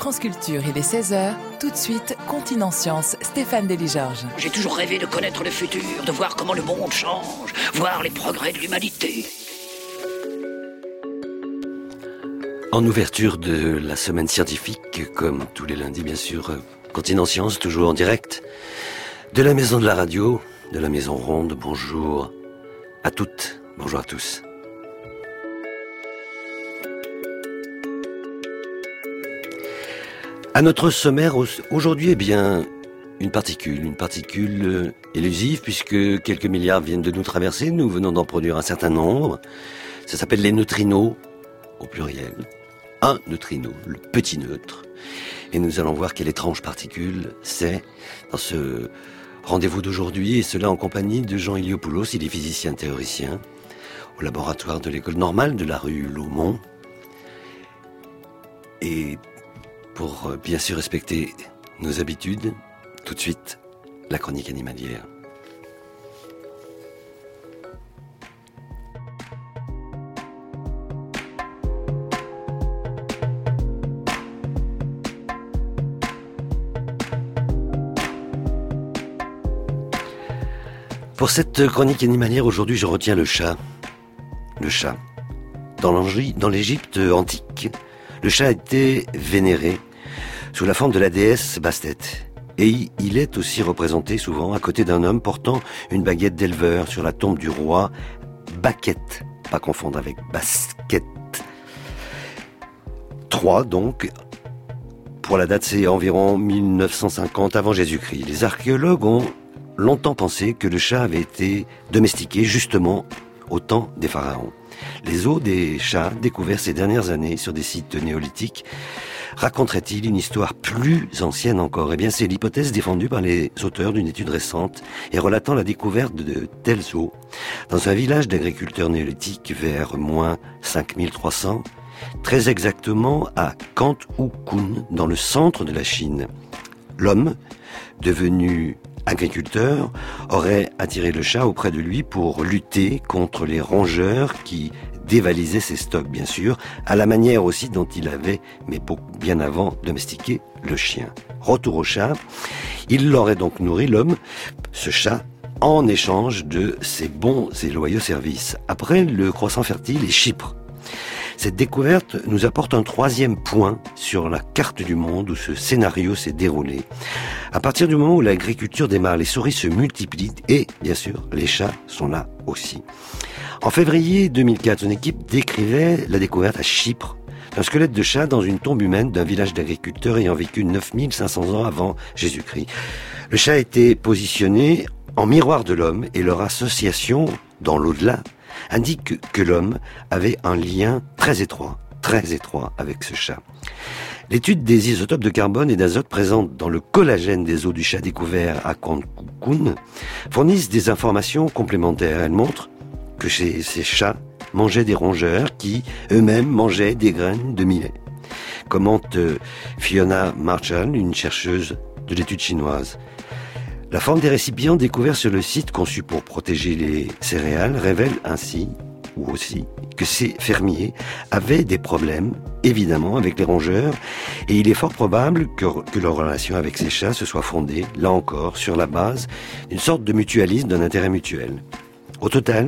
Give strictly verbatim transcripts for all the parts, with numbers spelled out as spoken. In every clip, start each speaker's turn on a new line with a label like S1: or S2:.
S1: France Culture, il est seize heures. Tout de suite, Continent Science, Stéphane Delis-Georges.
S2: J'ai toujours rêvé de connaître le futur, de voir comment le monde change, voir les progrès de l'humanité.
S3: En ouverture de la semaine scientifique, comme tous les lundis bien sûr, Continent Science, toujours en direct, de la maison de la radio, de la maison ronde. Bonjour à toutes, bonjour à tous. À notre sommaire aujourd'hui, eh bien, une particule, une particule élusive puisque quelques milliards viennent de nous traverser, nous venons d'en produire un certain nombre. Ça s'appelle les neutrinos, au pluriel. Un neutrino, le petit neutre. Et nous allons voir quelle étrange particule c'est dans ce rendez-vous d'aujourd'hui, et cela en compagnie de Jean Iliopoulos, il est physicien théoricien au laboratoire de l'école normale de la rue Laumont. Et pour bien sûr respecter nos habitudes, tout de suite, la chronique animalière. Pour cette chronique animalière, aujourd'hui, je retiens le chat. Le chat. Dans l'Égypte antique, le chat était vénéré sous la forme de la déesse Bastet. Et il est aussi représenté souvent à côté d'un homme portant une baguette d'éleveur sur la tombe du roi Baquette. Pas confondre avec basket. trois, donc. Pour la date, c'est environ mille neuf cent cinquante avant Jésus-Christ. Les archéologues ont longtemps pensé que le chat avait été domestiqué justement au temps des pharaons. Les os des chats découverts ces dernières années sur des sites néolithiques raconteraient-ils une histoire plus ancienne encore ? Eh bien, c'est l'hypothèse défendue par les auteurs d'une étude récente et relatant la découverte de tels os dans un village d'agriculteurs néolithiques vers moins cinq mille trois cents, très exactement à Kant-ou-Kun, dans le centre de la Chine. L'homme, devenu agriculteur, aurait attiré le chat auprès de lui pour lutter contre les rongeurs qui dévalisaient ses stocks, bien sûr, à la manière aussi dont il avait, mais bien avant, domestiqué le chien. Retour au chat, il l'aurait donc nourri, l'homme, ce chat, en échange de ses bons et loyaux services. Après le croissant fertile et Chypre. Cette découverte nous apporte un troisième point sur la carte du monde où ce scénario s'est déroulé. À partir du moment où l'agriculture démarre, les souris se multiplient et, bien sûr, les chats sont là aussi. En février deux mille quatre, une équipe décrivait la découverte à Chypre d'un squelette de chat dans une tombe humaine d'un village d'agriculteurs ayant vécu neuf mille cinq cents ans avant Jésus-Christ. Le chat était positionné en miroir de l'homme et leur association dans l'au-delà indique que l'homme avait un lien très étroit, très étroit avec ce chat. L'étude des isotopes de carbone et d'azote présentes dans le collagène des os du chat découvert à Kant-ou-Kun fournissent des informations complémentaires. Elles montrent que chez ces chats mangeaient des rongeurs qui, eux-mêmes, mangeaient des graines de millet. Commente Fiona Marshall, une chercheuse de l'étude chinoise. La forme des récipients découverts sur le site conçu pour protéger les céréales révèle ainsi, ou aussi, que ces fermiers avaient des problèmes, évidemment, avec les rongeurs, et il est fort probable que, que leur relation avec ces chats se soit fondée, là encore, sur la base d'une sorte de mutualisme, d'un intérêt mutuel. Au total,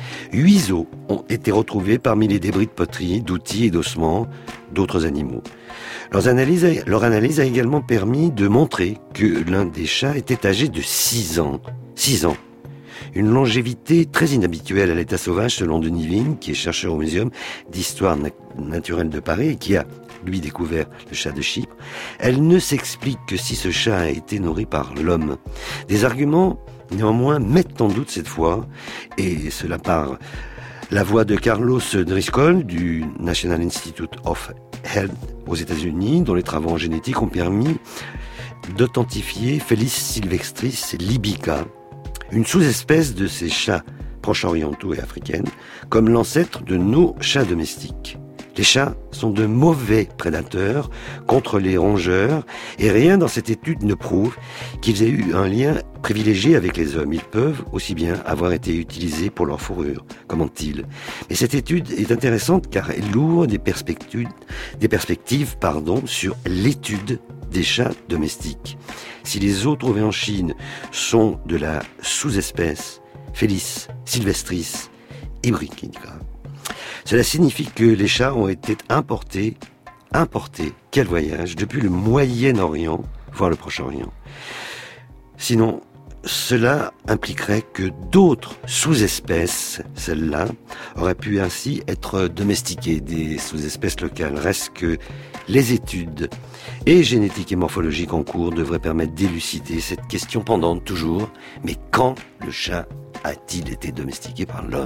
S3: huit os ont été retrouvés parmi les débris de poterie, d'outils et d'ossements d'autres animaux. Leurs analyses, leur analyse a également permis de montrer que l'un des chats était âgé de six ans. six ans. Une longévité très inhabituelle à l'état sauvage selon Denis Vigne, qui est chercheur au Muséum d'histoire naturelle de Paris et qui a, lui, découvert le chat de Chypre. Elle ne s'explique que si ce chat a été nourri par l'homme. Des arguments, néanmoins, mettent en doute cette fois, et cela par la voix de Carlos Driscoll du National Institute of Health aux États-Unis, dont les travaux en génétique ont permis d'authentifier Felis sylvestris libica, une sous-espèce de ces chats proche-orientaux et africaines, comme l'ancêtre de nos chats domestiques. Les chats sont de mauvais prédateurs contre les rongeurs et rien dans cette étude ne prouve qu'ils aient eu un lien privilégié avec les hommes. Ils peuvent aussi bien avoir été utilisés pour leur fourrure, comment-il. Mais cette étude est intéressante car elle ouvre des perspectives, des perspectives pardon, sur l'étude des chats domestiques. Si les os trouvés en Chine sont de la sous-espèce Felis sylvestris ibrica, cela signifie que les chats ont été importés, importés, quel voyage, depuis le Moyen-Orient, voire le Proche-Orient. Sinon, cela impliquerait que d'autres sous-espèces, celles-là, auraient pu ainsi être domestiquées, des sous-espèces locales. Reste que les études et génétique et morphologique en cours devraient permettre d'élucider cette question pendante toujours. Mais quand le chat a-t-il été domestiqué par l'homme ?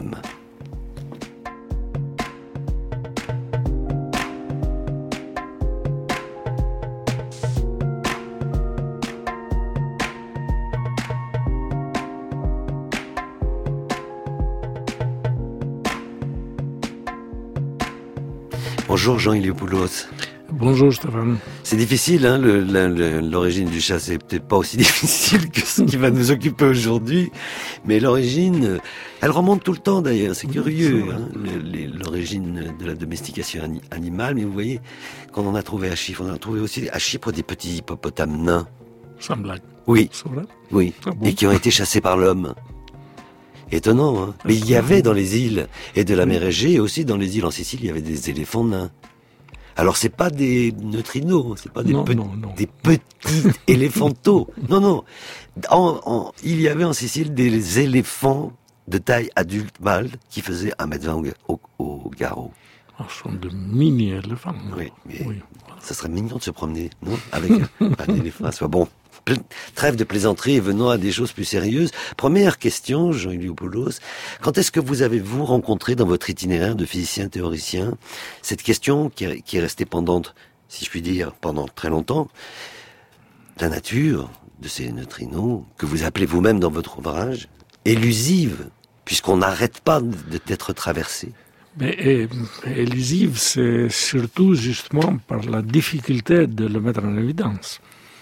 S3: Bonjour Jean Iliopoulos.
S4: Bonjour Stéphane.
S3: C'est difficile, hein, le, le, l'origine du chat, c'est peut-être pas aussi difficile que ce qui va nous occuper aujourd'hui, mais l'origine, elle remonte tout le temps d'ailleurs, c'est curieux, hein, l'origine de la domestication animale, mais vous voyez, quand on a trouvé à Chypre, on a trouvé aussi à Chypre des petits hippopotames nains.
S4: Sans blague.
S3: Oui,
S4: c'est vrai.
S3: Oui, ah bon. Et qui ont été chassés par l'homme. Étonnant, hein. Mais il y avait dans les îles, et de la mer Égée, et aussi dans les îles en Sicile, il y avait des éléphants nains. Alors c'est pas des neutrinos, c'est pas des,
S4: non,
S3: pe-
S4: non, non.
S3: des petits éléphantaux. Non, non. En, en, il y avait en Sicile des éléphants de taille adulte mâle qui faisaient un mètre vingt au, au garrot.
S4: Ce sont de mini-éléphants.
S3: Oui, mais
S4: oui.
S3: Ça serait mignon de se promener, non, avec un, un éléphant. Soit bon. Trêve de plaisanterie et venons à des choses plus sérieuses. Première question, Jean Iliopoulos. Quand est-ce que vous avez-vous rencontré dans votre itinéraire de physicien théoricien cette question qui est, qui est restée pendante, si je puis dire, pendant très longtemps, la nature de ces neutrinos, que vous appelez vous-même dans votre ouvrage, élusive, puisqu'on n'arrête pas d'être traversé?
S4: Mais et, élusive, c'est surtout justement par la difficulté de le mettre en évidence.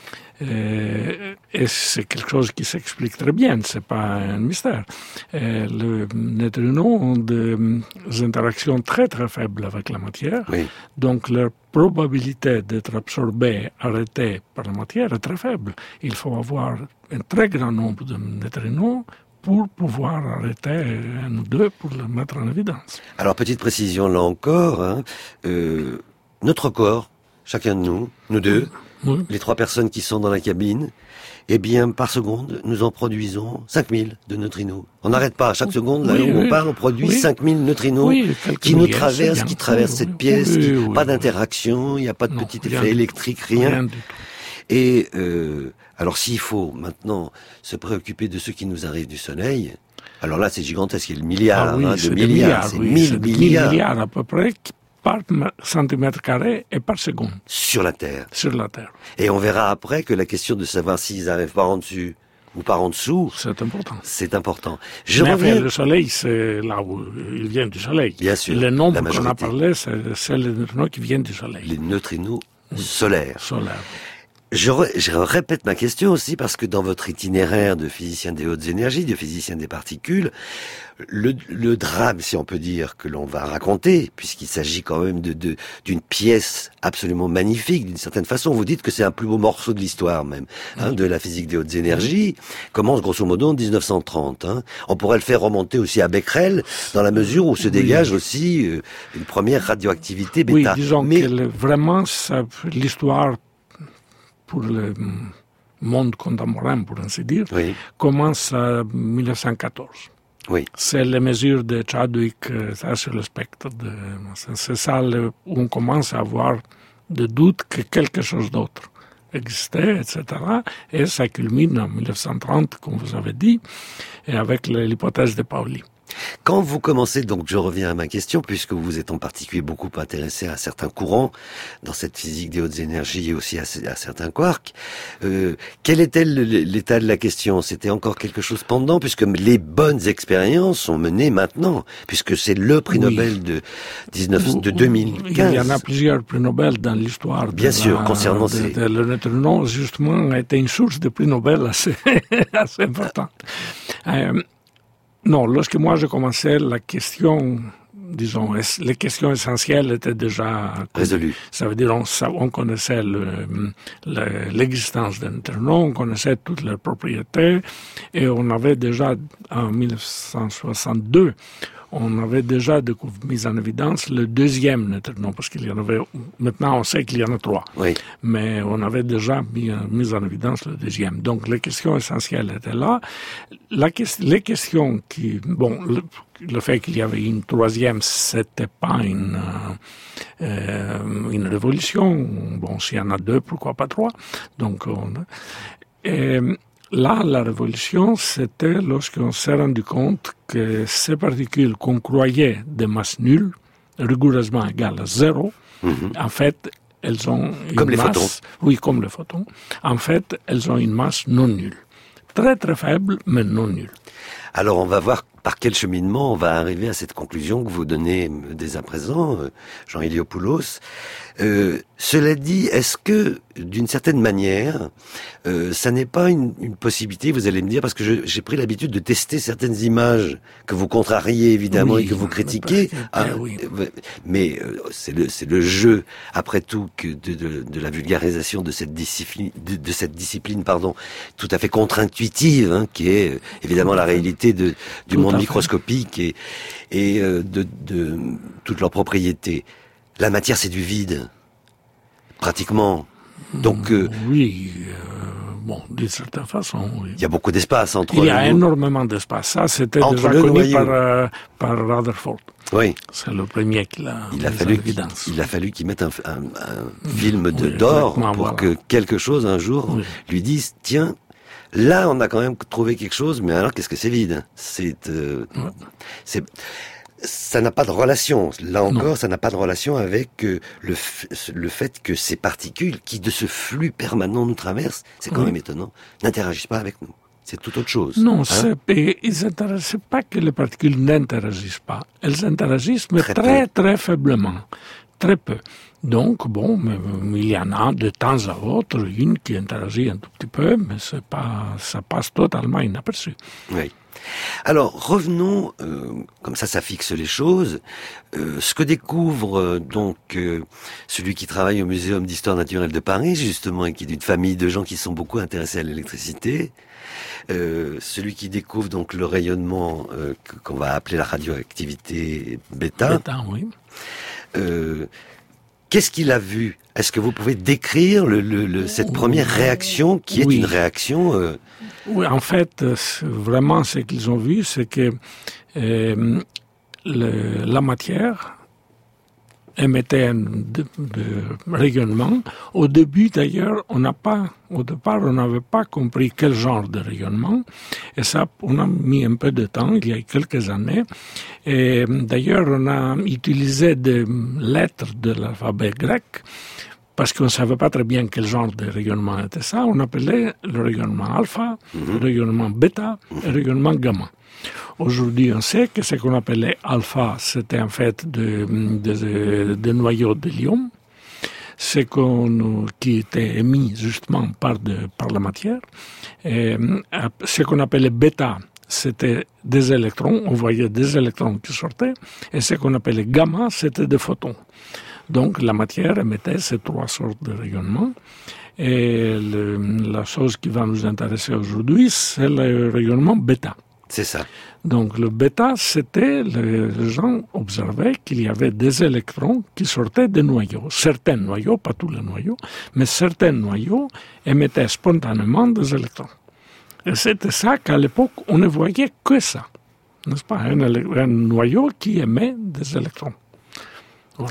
S4: Et, et c'est quelque chose qui s'explique très bien, c'est pas un mystère. Et les neutrinos ont des interactions très très faibles avec la matière,
S3: oui.
S4: Donc leur probabilité d'être absorbée, arrêtée par la matière est très faible. Il faut avoir un très grand nombre de neutrinos pour pouvoir arrêter un ou deux pour le mettre en évidence.
S3: Alors petite précision là encore, hein, euh, notre corps, chacun de nous, nous deux, oui. Les trois personnes qui sont dans la cabine, eh bien, par seconde, nous en produisons cinq mille de neutrinos. On n'arrête pas. À chaque seconde, là oui, où oui. on parle, on produit oui. cinq mille neutrinos
S4: oui,
S3: qui nous traversent, qui traversent cette pièce.
S4: Oui,
S3: qui,
S4: oui,
S3: pas
S4: oui.
S3: d'interaction, il n'y a pas de
S4: non,
S3: petit
S4: rien
S3: effet électrique, rien.
S4: rien du tout.
S3: Et euh, alors, s'il faut maintenant se préoccuper de ce qui nous arrive du Soleil, alors là, c'est gigantesque. Il y a le milliard
S4: ah, oui,
S3: hein, de
S4: c'est
S3: milliards.
S4: milliards
S3: C'est
S4: oui,
S3: mille
S4: c'est
S3: milliards.
S4: milliards à peu près par centimètre carré et par seconde.
S3: Sur la Terre.
S4: Sur la Terre.
S3: Et on verra après que la question de savoir s'ils arrivent par en dessus ou par en dessous,
S4: c'est important.
S3: C'est important. Je
S4: Mais
S3: reviens...
S4: enfin, le Soleil, c'est là où il vient du Soleil.
S3: Bien sûr.
S4: Le nombre qu'on a parlé, c'est, c'est les neutrinos qui viennent du Soleil.
S3: Les neutrinos oui. solaires.
S4: Solaires.
S3: Je, re, je répète ma question aussi parce que dans votre itinéraire de physicien des hautes énergies, de physicien des particules, le, le drame, si on peut dire, que l'on va raconter, puisqu'il s'agit quand même de, de, d'une pièce absolument magnifique, d'une certaine façon, vous dites que c'est un plus beau morceau de l'histoire même, hein, oui. de la physique des hautes énergies, commence grosso modo en dix-neuf cent trente. Hein. On pourrait le faire remonter aussi à Becquerel, dans la mesure où se oui. dégage aussi euh, une première radioactivité bêta.
S4: Oui, disons
S3: Mais...
S4: que le, vraiment, ça, l'histoire pour le monde contemporain, pour ainsi dire,
S3: oui.
S4: commence en dix-neuf cent quatorze.
S3: Oui.
S4: C'est les mesures de Chadwick ça, sur le spectre. De, c'est ça le, où on commence à avoir des doutes que quelque chose d'autre existait, et cetera. Et ça culmine en dix-neuf cent trente, comme vous avez dit, et avec l'hypothèse de Pauli.
S3: Quand vous commencez, donc je reviens à ma question, puisque vous êtes en particulier beaucoup intéressé à certains courants dans cette physique des hautes énergies et aussi à, à certains quarks, euh, quel était le, l'état de la question? C'était encore quelque chose pendant, puisque les bonnes expériences sont menées maintenant, puisque c'est le prix oui. Nobel de, dix-neuf, de deux mille quinze.
S4: Il y en a plusieurs prix Nobel dans l'histoire.
S3: Bien sûr, la, concernant
S4: de,
S3: ces...
S4: de, le neutrino, justement, a été une source de prix Nobel assez, assez importante. Euh, non, lorsque moi je commençais, la question, disons, les questions essentielles étaient déjà
S3: résolues.
S4: Ça veut dire on, on connaissait le, le, l'existence des neutrinos, on connaissait toutes leurs propriétés, et on avait déjà, en mille neuf cent soixante-deux, on avait déjà mis en évidence le deuxième neutrino, parce qu'il y en avait, maintenant on sait qu'il y en a trois.
S3: Oui.
S4: Mais on avait déjà mis, mis en évidence le deuxième. Donc les questions essentielles étaient là. La, les questions qui, bon, le, le fait qu'il y avait une troisième, c'était pas une, euh, une révolution. Bon, s'il y en a deux, pourquoi pas trois? Donc, on, et, là, la révolution, c'était lorsqu'on s'est rendu compte que ces particules qu'on croyait de masse nulle, rigoureusement égales à zéro, mm-hmm. en fait, elles ont une
S3: comme
S4: masse...
S3: les photons.
S4: Oui, comme les photons. En fait, elles ont une masse non nulle. Très, très faible, mais non nulle.
S3: Alors, on va voir par quel cheminement on va arriver à cette conclusion que vous donnez dès à présent, Jean Iliopoulos. Euh, cela dit, est-ce que, d'une certaine manière, euh, ça n'est pas une, une possibilité, vous allez me dire, parce que je, j'ai pris l'habitude de tester certaines images que vous contrariez évidemment oui, et que vous critiquez, que, ah, oui. mais euh, c'est le c'est le jeu, après tout, que de, de, de la vulgarisation de cette discipline, de, de cette discipline, pardon, tout à fait contre-intuitive, hein, qui est évidemment la réalité de, du tout monde microscopique et, et euh, de, de toutes leurs propriétés. La matière, c'est du vide, pratiquement. Donc, euh,
S4: oui, euh, bon, d'une certaine façon, oui.
S3: Il y a beaucoup d'espace entre.
S4: Il y a énormément d'espace. Ça, c'était
S3: entre
S4: déjà connu par, euh, par Rutherford.
S3: Oui.
S4: C'est le premier qui l'a
S3: il a fallu qu'il, il a fallu qu'il mette un, un, un film de oui, d'or pour voilà. que quelque chose un jour oui. lui dise tiens. Là, on a quand même trouvé quelque chose, mais alors qu'est-ce que c'est vide? C'est, euh, ouais. c'est, ça n'a pas de relation. Là encore, non. ça n'a pas de relation avec euh, le, f- le fait que ces particules, qui de ce flux permanent nous traversent, c'est quand ouais. même étonnant, n'interagissent pas avec nous. C'est tout autre chose.
S4: Non,
S3: hein?
S4: c'est, ils interagissent pas que les particules n'interagissent pas. Elles interagissent, mais très, très, très faiblement. Très peu. Donc, bon, mais, il y en a de temps à autre une qui interagit un tout petit peu, mais c'est pas, ça passe totalement inaperçu.
S3: Oui. Alors, revenons, euh, comme ça, ça fixe les choses. Euh, ce que découvre euh, donc euh, celui qui travaille au Muséum d'Histoire Naturelle de Paris, justement, et qui est d'une famille de gens qui sont beaucoup intéressés à l'électricité, euh, celui qui découvre donc le rayonnement euh, qu'on va appeler la radioactivité bêta.
S4: Bêta, oui.
S3: Euh, Qu'est-ce qu'il a vu? Est-ce que vous pouvez décrire le, le, le, cette première réaction qui est oui. une réaction euh...
S4: Oui, en fait, vraiment, ce qu'ils ont vu, c'est que euh, le, la matière émettait un de, de rayonnement. Au début, d'ailleurs, on n'a pas, au départ, on n'avait pas compris quel genre de rayonnement. Et ça, on a mis un peu de temps, il y a quelques années. Et d'ailleurs, on a utilisé des lettres de l'alphabet grec parce qu'on ne savait pas très bien quel genre de rayonnement était ça. On appelait le rayonnement alpha, mm-hmm. le rayonnement bêta et le rayonnement gamma. Aujourd'hui, on sait que ce qu'on appelait alpha, c'était en fait des de, de, de noyaux d'hélium, ce qu'on, qui était émis justement par, de, par la matière. Et ce qu'on appelait bêta, c'était des électrons, on voyait des électrons qui sortaient, et ce qu'on appelait gamma, c'était des photons. Donc la matière émettait ces trois sortes de rayonnements. Et le, la chose qui va nous intéresser aujourd'hui, c'est le rayonnement bêta.
S3: C'est ça.
S4: Donc le bêta, c'était, le, les gens observaient qu'il y avait des électrons qui sortaient des noyaux. Certains noyaux, pas tous les noyaux, mais certains noyaux émettaient spontanément des électrons. Et c'était ça qu'à l'époque, on ne voyait que ça. N'est-ce pas? Un, un noyau qui émet des électrons. Voilà.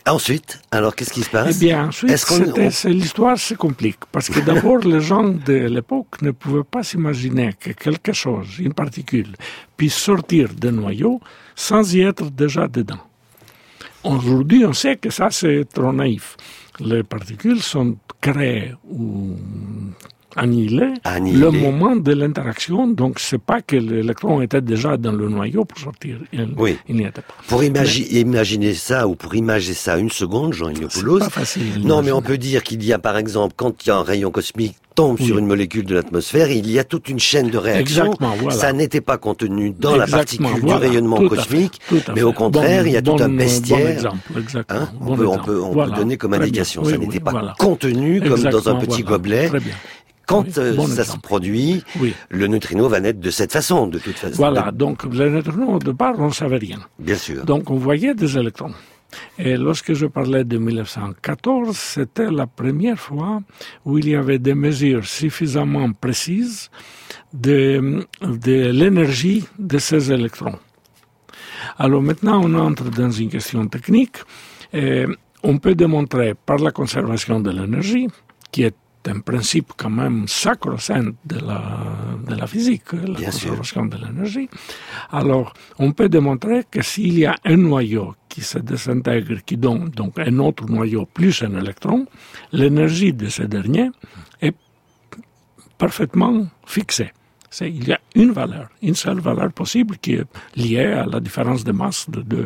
S3: Ensuite, alors qu'est-ce qui se passe?
S4: Eh bien, ensuite, on... c'est, l'histoire se complique. Parce que d'abord, les gens de l'époque ne pouvaient pas s'imaginer que quelque chose, une particule, puisse sortir d'un noyau sans y être déjà dedans. Aujourd'hui, on sait que ça, c'est trop naïf. Les particules sont créées ou annihilées
S3: Annihilé.
S4: le moment de l'interaction. Donc, c'est pas que l'électron était déjà dans le noyau pour sortir. Il,
S3: oui.
S4: il n'y était pas.
S3: Pour imagi- mais, imaginer ça, ou pour imager ça une seconde, Jean Iliopoulos.
S4: C'est pas facile.
S3: Non, mais on peut dire qu'il y a, par exemple, quand il y a un rayon cosmique tombe oui. sur une molécule de l'atmosphère, il y a toute une chaîne de réactions.
S4: Voilà.
S3: Ça n'était pas contenu dans
S4: Exactement,
S3: la particule
S4: voilà.
S3: du rayonnement
S4: tout
S3: cosmique,
S4: fait,
S3: mais au contraire, bon, il y a tout
S4: bon,
S3: un bestiaire.
S4: Bon exemple, exactement.
S3: Hein on
S4: bon
S3: peut,
S4: exemple.
S3: on peut, on
S4: voilà.
S3: peut donner comme indication.
S4: Oui,
S3: ça
S4: oui,
S3: n'était pas
S4: voilà.
S3: contenu comme exactement, dans un petit
S4: voilà.
S3: gobelet.
S4: Très bien.
S3: Quand
S4: oui,
S3: euh,
S4: bon
S3: ça
S4: exemple.
S3: se produit,
S4: oui.
S3: le neutrino va naître de cette façon, de toute façon.
S4: Voilà, donc le neutrino, au départ, on ne savait rien.
S3: Bien sûr.
S4: Donc on voyait des électrons. Et lorsque je parlais de mille neuf cent quatorze, c'était la première fois où il y avait des mesures suffisamment précises de, de l'énergie de ces électrons. Alors maintenant, on entre dans une question technique. Et on peut démontrer par la conservation de l'énergie, qui est un principe quand même sacro-saint de la, de la physique, la
S3: Bien
S4: conservation
S3: sûr.
S4: de l'énergie. Alors, on peut démontrer que s'il y a un noyau qui se désintègre, qui donne donc un autre noyau plus un électron, l'énergie de ce dernier est parfaitement fixée. C'est, il y a une valeur, une seule valeur possible qui est liée à la différence de masse de deux.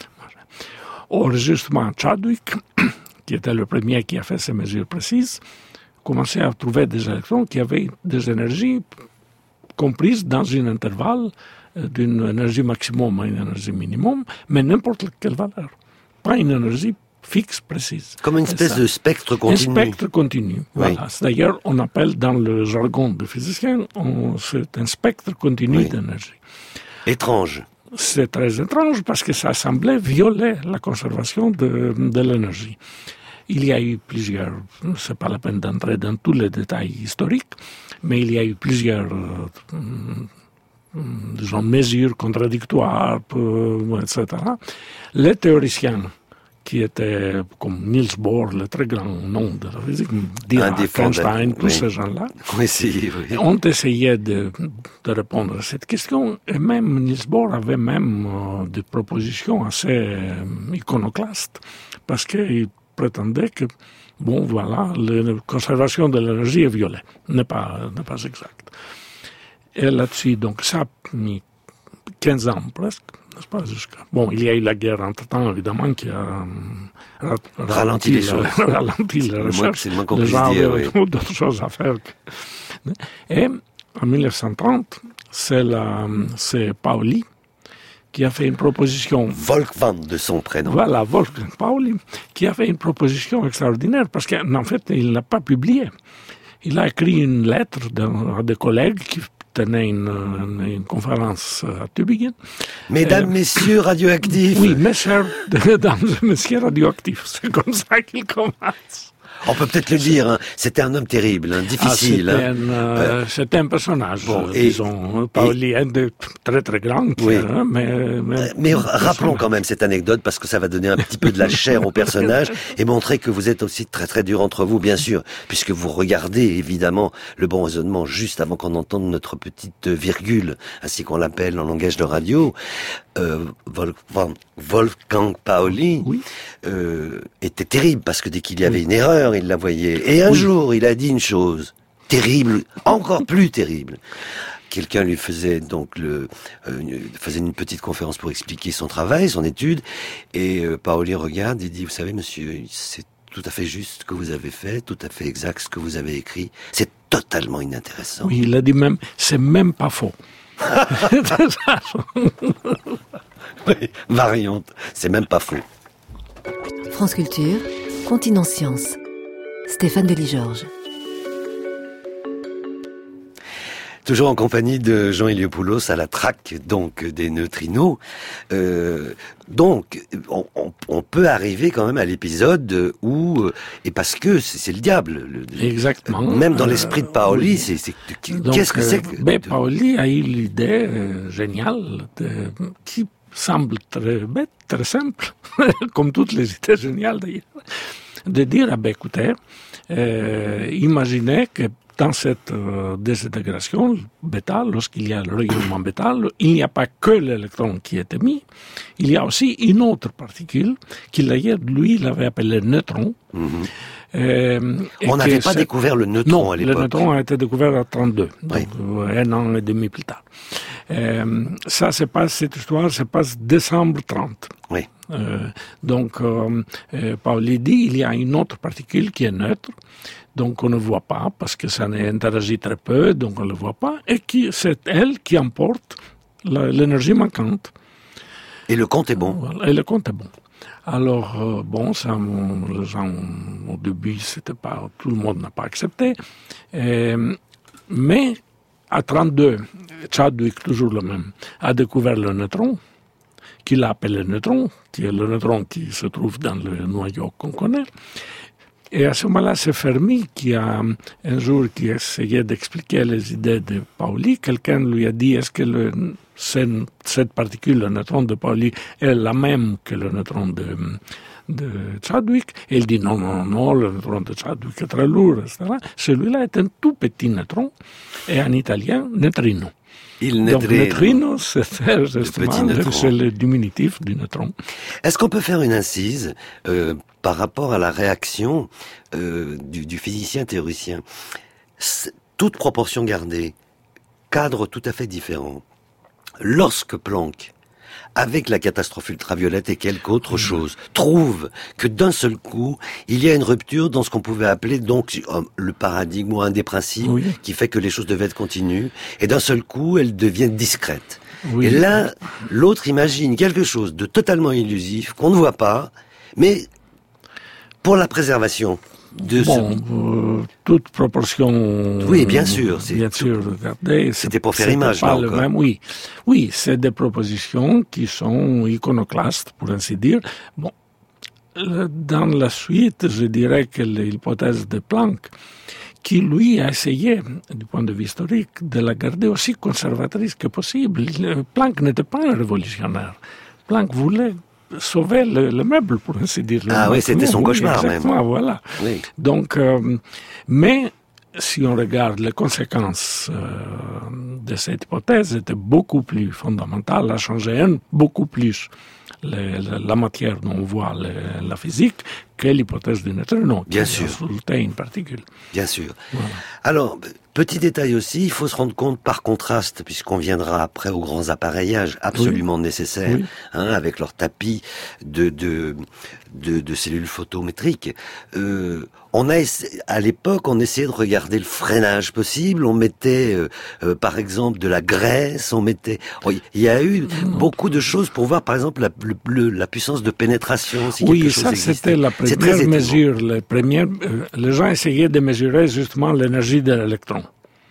S4: Or, justement, Chadwick, qui était le premier qui a fait ces mesures précises, commençait à trouver des électrons qui avaient des énergies comprises dans un intervalle d'une énergie maximum à une énergie minimum, mais n'importe quelle valeur. Pas une énergie fixe, précise.
S3: Comme une espèce de spectre continu.
S4: Un spectre continu,
S3: oui.
S4: voilà. D'ailleurs, on appelle dans le jargon de physicien, on, c'est un spectre continu oui. d'énergie.
S3: Étrange.
S4: C'est très étrange parce que ça semblait violer la conservation de, de l'énergie. Il y a eu plusieurs, ce n'est pas la peine d'entrer dans tous les détails historiques, mais il y a eu plusieurs euh, disons, mesures contradictoires, euh, et cetera. Les théoriciens, qui étaient comme Niels Bohr, le très grand nom de la physique, Dirac, Einstein, tous oui. ces gens-là,
S3: oui, si, oui.
S4: ont essayé de, de répondre à cette question. Et même Niels Bohr avait même euh, des propositions assez euh, iconoclastes, parce qu'il prétendait que, bon, voilà, la conservation de l'énergie est violée, n'est pas, n'est pas exact. Et là-dessus, donc, ça a mis quinze ans presque, n'est-ce pas, jusqu'à... Bon, il y a eu la guerre entre-temps, évidemment, qui a euh,
S3: ralenti les choses.
S4: Ralenti la recherche.
S3: C'est le moins qu'on puisse dire, oui.
S4: D'autres choses à faire. Et en mille neuf cent trente, c'est, la, c'est Pauli qui a fait une proposition...
S3: Wolfgang de son prénom.
S4: Voilà, Wolfgang Pauli, qui a fait une proposition extraordinaire, parce qu'en fait, il n'a pas publié. Il a écrit une lettre à des collègues qui tenaient une, une, une conférence à Tübingen.
S3: Mesdames, euh, messieurs radioactifs.
S4: Oui, mes chers mesdames et messieurs radioactifs, c'est comme ça qu'il commence.
S3: On peut peut-être le dire, hein, c'était un homme terrible, hein, difficile.
S4: Ah, c'était,
S3: hein.
S4: un, euh, c'était un personnage, bon, et, disons, Pauli est de très très grand,
S3: oui.
S4: hein, mais... Mais,
S3: mais rappelons quand même cette anecdote, parce que ça va donner un petit peu de la chair au personnage, et montrer que vous êtes aussi très très dur entre vous, bien sûr, puisque vous regardez évidemment le bon raisonnement juste avant qu'on entende notre petite virgule, ainsi qu'on l'appelle en langage de radio. Euh, Wolfgang, Wolfgang Pauli
S4: oui.
S3: euh, était terrible, parce que dès qu'il y avait oui. une erreur, il la voyait. Et un oui. jour, il a dit une chose terrible, encore plus terrible. Quelqu'un lui faisait donc le euh, faisait une petite conférence pour expliquer son travail, son étude, et euh, Pauli regarde et dit, vous savez, monsieur, c'est tout à fait juste ce que vous avez fait, tout à fait exact ce que vous avez écrit. C'est totalement inintéressant.
S4: Oui, il a dit même, c'est même pas faux.
S3: Oui, variante, c'est même pas faux.
S5: France Culture, Continent Science. Stéphane Delis-Georges.
S3: Toujours en compagnie de Jean Iliopoulos à la traque donc des neutrinos. Euh, donc, on, on, on peut arriver quand même à l'épisode où, et parce que c'est, c'est le diable. Le,
S4: Exactement.
S3: Même dans l'esprit de Paoli, euh, oui. c'est, c'est donc, qu'est-ce que c'est que...
S4: Ben, Paoli a eu l'idée euh, géniale de, qui semble très bête, très simple, comme toutes les idées géniales d'ailleurs, de dire, ah ben écoutez, euh, imaginez que dans cette euh, désintégration bêta, lorsqu'il y a le rayonnement bêta, il n'y a pas que l'électron qui est émis, il y a aussi une autre particule qu'il d'ailleurs, lui, il avait appelé neutron.
S3: Mm-hmm.
S4: Euh,
S3: On n'avait pas découvert le neutron
S4: non,
S3: à l'époque.
S4: Le neutron a été découvert en trente-deux,
S3: oui.
S4: donc un an et demi plus tard. Euh, ça se passe, cette histoire se passe décembre trente.
S3: Oui.
S4: Euh, donc, euh, euh, Pauli dit il y a une autre particule qui est neutre, donc on ne voit pas parce que ça interagit très peu, donc on ne le voit pas, et qui, c'est elle qui emporte la, l'énergie manquante.
S3: Et le compte est bon.
S4: Voilà, et le compte est bon. Alors, euh, bon, ça, les gens, au début, c'était pas, tout le monde n'a pas accepté. Euh, mais, à trente-deux, Chadwick, toujours le même, a découvert le neutron, qu'il a appelé le neutron, qui est le neutron qui se trouve dans le noyau qu'on connaît. Et à ce moment-là, c'est Fermi qui a, un jour, qui essayait d'expliquer les idées de Pauli. Quelqu'un lui a dit, est-ce que le, cette particule, le neutron de Pauli, est la même que le neutron de, de Chadwick? Et il dit, non, non, non, le neutron de Chadwick est très lourd, et cetera. Celui-là est un tout petit neutron, et en italien, neutrino.
S3: Il
S4: Donc, neutrino, c'est justement
S3: le,
S4: c'est le diminutif du neutron.
S3: Est-ce qu'on peut faire une incise euh, par rapport à la réaction euh, du, du physicien théoricien? C'est, toute proportion gardée, cadre tout à fait différent. Lorsque Planck, avec la catastrophe ultraviolette et quelque autre chose, trouve que d'un seul coup, il y a une rupture dans ce qu'on pouvait appeler donc le paradigme ou un des principes oui. qui fait que les choses devaient être continues, et d'un seul coup, elles deviennent discrètes. Oui. Et là, l'autre imagine quelque chose de totalement illusif, qu'on ne voit pas, mais pour la préservation de
S4: bon,
S3: ce...
S4: euh, toute proportion.
S3: Oui, bien sûr.
S4: C'est bien sûr, regardez.
S3: C'était pour faire image, là, encore.
S4: Même, oui, oui, c'est des propositions qui sont iconoclastes, pour ainsi dire. Bon, dans la suite, je dirais que l'hypothèse de Planck, qui lui a essayé, du point de vue historique, de la garder aussi conservatrice que possible. Planck n'était pas un révolutionnaire. Planck voulait sauver le, le meuble, pour ainsi dire.
S3: Ah oui, c'était son cauchemar,
S4: même. Voilà.
S3: Oui.
S4: Donc, euh, mais si on regarde les conséquences euh, de cette hypothèse, étaient beaucoup plus fondamentales, elle a changé un, beaucoup plus les, la, la matière dont on voit les, la physique que l'hypothèse du neutrino, qui
S3: Bien sûr.
S4: a une particule.
S3: Bien sûr.
S4: Voilà.
S3: Alors, petit détail aussi, il faut se rendre compte par contraste, puisqu'on viendra après aux grands appareillages absolument oui. nécessaires, oui. Hein, avec leur tapis de, de, de, de cellules photométriques. Euh, on a, à l'époque, on essayait de regarder le freinage possible, on mettait, euh, euh, par exemple, de la graisse, on mettait... Oh, il y a eu mmh. beaucoup de choses pour voir, par exemple, la, le, la puissance de pénétration, si
S4: oui,
S3: quelque chose
S4: ça,
S3: existait.
S4: C'était la première mesure. Les, premières, euh, les gens essayaient de mesurer justement l'énergie de l'électron.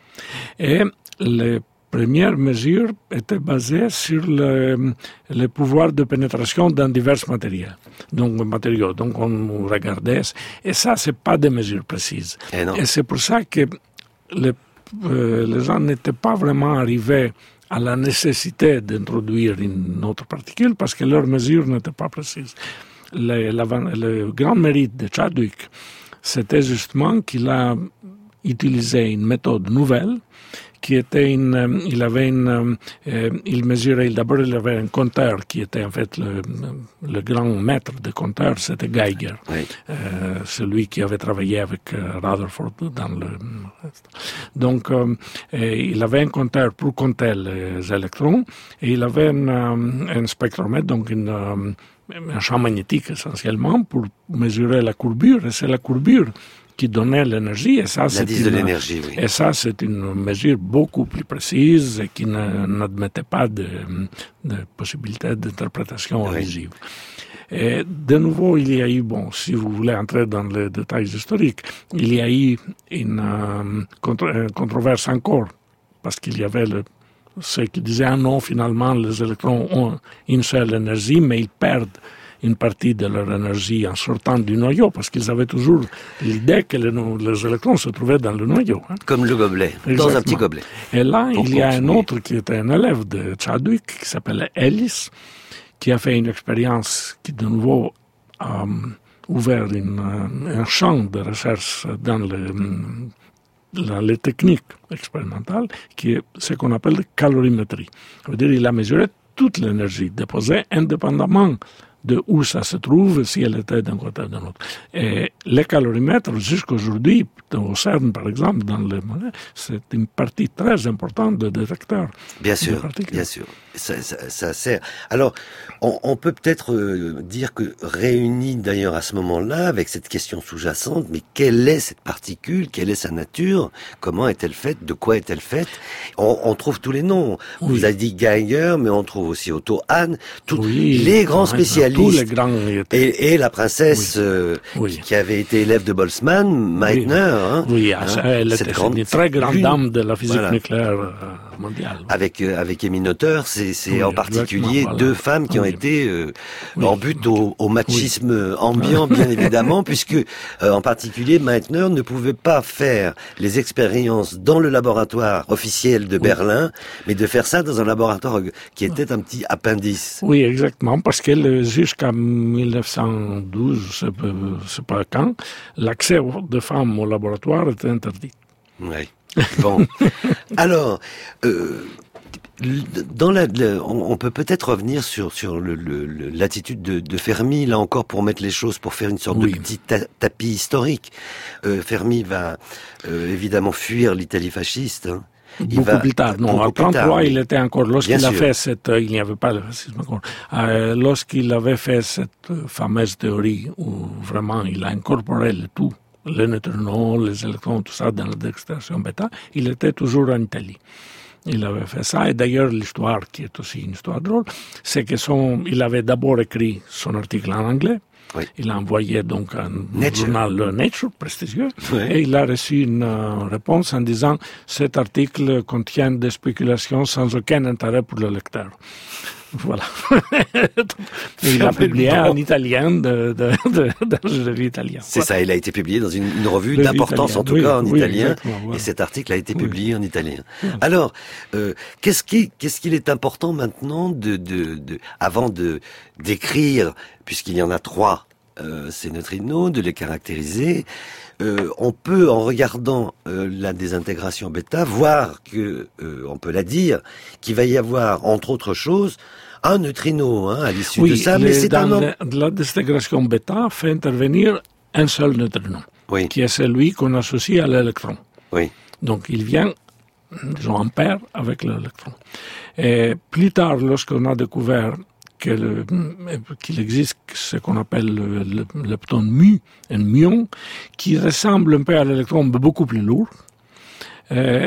S4: Et les premières mesures étaient basées sur le, le pouvoir de pénétration dans divers matériaux. Donc, matériaux. Donc, on regardait. Et ça, c'est pas des mesures précises.
S3: Et, non.
S4: et c'est pour ça que les, euh, les gens n'étaient pas vraiment arrivés à la nécessité d'introduire une autre particule parce que leurs mesures n'étaient pas précises. Le, la, le grand mérite de Chadwick, c'était justement qu'il a utilisé une méthode nouvelle qui était une, il avait une, euh, il mesurait, d'abord il avait un compteur qui était en fait le, le grand maître des compteurs, c'était Geiger,
S3: oui.
S4: euh, celui qui avait travaillé avec euh, Rutherford dans le, donc euh, il avait un compteur pour compter les électrons et il avait un, un spectromètre, donc une, un champ magnétique essentiellement pour mesurer la courbure, et c'est la courbure qui donnait l'énergie, et ça, c'est
S3: L'indice de l'énergie, oui.
S4: Et ça, c'est une mesure beaucoup plus précise et qui ne, n'admettait pas de, de possibilité d'interprétation
S3: oui.
S4: abusive. Et de nouveau, il y a eu, bon, si vous voulez entrer dans les détails historiques, il y a eu une, euh, contre, une controverse encore, parce qu'il y avait le, ceux qui disaient, ah non, finalement, les électrons ont une seule énergie, mais ils perdent une partie de leur énergie en sortant du noyau, parce qu'ils avaient toujours l'idée que les, les électrons se trouvaient dans le noyau. Hein.
S3: Comme le gobelet, Exactement. Dans un petit gobelet.
S4: Et là, Pour il y a continuer. un autre qui était un élève de Chadwick, qui s'appelait Ellis, qui a fait une expérience qui, de nouveau, a ouvert une, un champ de recherche dans le, dans les techniques expérimentales, qui est ce qu'on appelle la calorimétrie. Ça veut dire qu'il a mesuré toute l'énergie déposée indépendamment de où ça se trouve, si elle était d'un côté ou d'un autre. Et les calorimètres, jusqu'aujourd'hui, au CERN, par exemple, dans les monnaies, c'est une partie très importante de détecteurs.
S3: Bien sûr, bien sûr. Ça, ça, ça sert. Alors, on, on peut peut-être euh, dire que réunis d'ailleurs à ce moment-là, avec cette question sous-jacente, mais quelle est cette particule, quelle est sa nature, comment est-elle faite, de quoi est-elle faite? On, on trouve tous les noms. Oui. Vous avez dit Geiger, mais on trouve aussi Otto Hahn, tous oui, les grands spécialistes.
S4: Tous les grands
S3: et, et la princesse oui. Euh, oui. Qui, qui avait été élève de Boltzmann, Meitner.
S4: Oui,
S3: hein,
S4: oui
S3: hein,
S4: elle était grande, une très grande lune. Dame de la physique voilà. nucléaire euh, mondiale.
S3: Avec euh, avec Emmy Noether, c'est c'est oui, en particulier voilà. deux femmes qui oui. ont été euh, oui. en but au, au machisme oui. ambiant, bien évidemment, puisque euh, en particulier Meitner ne pouvait pas faire les expériences dans le laboratoire officiel de oui. Berlin, mais de faire ça dans un laboratoire qui était un petit appendice.
S4: Oui, exactement, parce qu'elle jusqu'à mille neuf cent douze, je ne sais pas quand, l'accès de femmes au laboratoire était interdit.
S3: Oui. Bon. Alors, euh, dans la, le, on, on peut peut-être revenir sur sur le, le, le, l'attitude de, de Fermi, là encore, pour mettre les choses, pour faire une sorte oui. de petit ta, tapis historique. Euh, Fermi va euh, évidemment fuir l'Italie fasciste. Hein.
S4: Il beaucoup va, plus tard. Non, en trente-trois, il était encore, lorsqu'il a fait cette, euh, il n'y avait pas le fascisme encore, euh, lorsqu'il avait fait cette fameuse théorie où vraiment il a incorporé le tout, les neutrinos, les électrons, tout ça dans la détectation bêta, il était toujours en Italie. Il avait fait ça, et d'ailleurs l'histoire, qui est aussi une histoire drôle, c'est que son, il avait d'abord écrit son article en anglais. Oui. Il a envoyé donc un Nature. journal Nature, prestigieux, oui. et il a reçu une uh, réponse en disant « Cet article contient des spéculations sans aucun intérêt pour le lecteur ». Voilà. Il l'a publié bon. en italien de, de, de, dans une revue italienne.
S3: C'est voilà. ça, il a été publié dans une, une revue Revue d'importance, italienne. en tout oui, cas en oui, italien, voilà. et cet article a été publié oui. en italien. Oui. Alors, euh, qu'est-ce qui, qu'est-ce qu'il est important maintenant de, de, de, avant de d'écrire, puisqu'il y en a trois, euh, ces neutrinos, de les caractériser. Euh, on peut, en regardant euh, la désintégration bêta, voir que, euh, on peut la dire, qu'il va y avoir, entre autres choses, un neutrino hein, à l'issue
S4: oui,
S3: de ça,
S4: les,
S3: mais c'est
S4: dans
S3: un...
S4: Le, la désintégration bêta fait intervenir un seul neutrino,
S3: oui.
S4: qui est celui qu'on associe à l'électron.
S3: Oui.
S4: Donc il vient, disons, en paire avec l'électron. Et plus tard, lorsqu'on a découvert que le, qu'il existe ce qu'on appelle le, le, le lepton mu, un muon, qui ressemble un peu à l'électron, mais beaucoup plus lourd. Euh,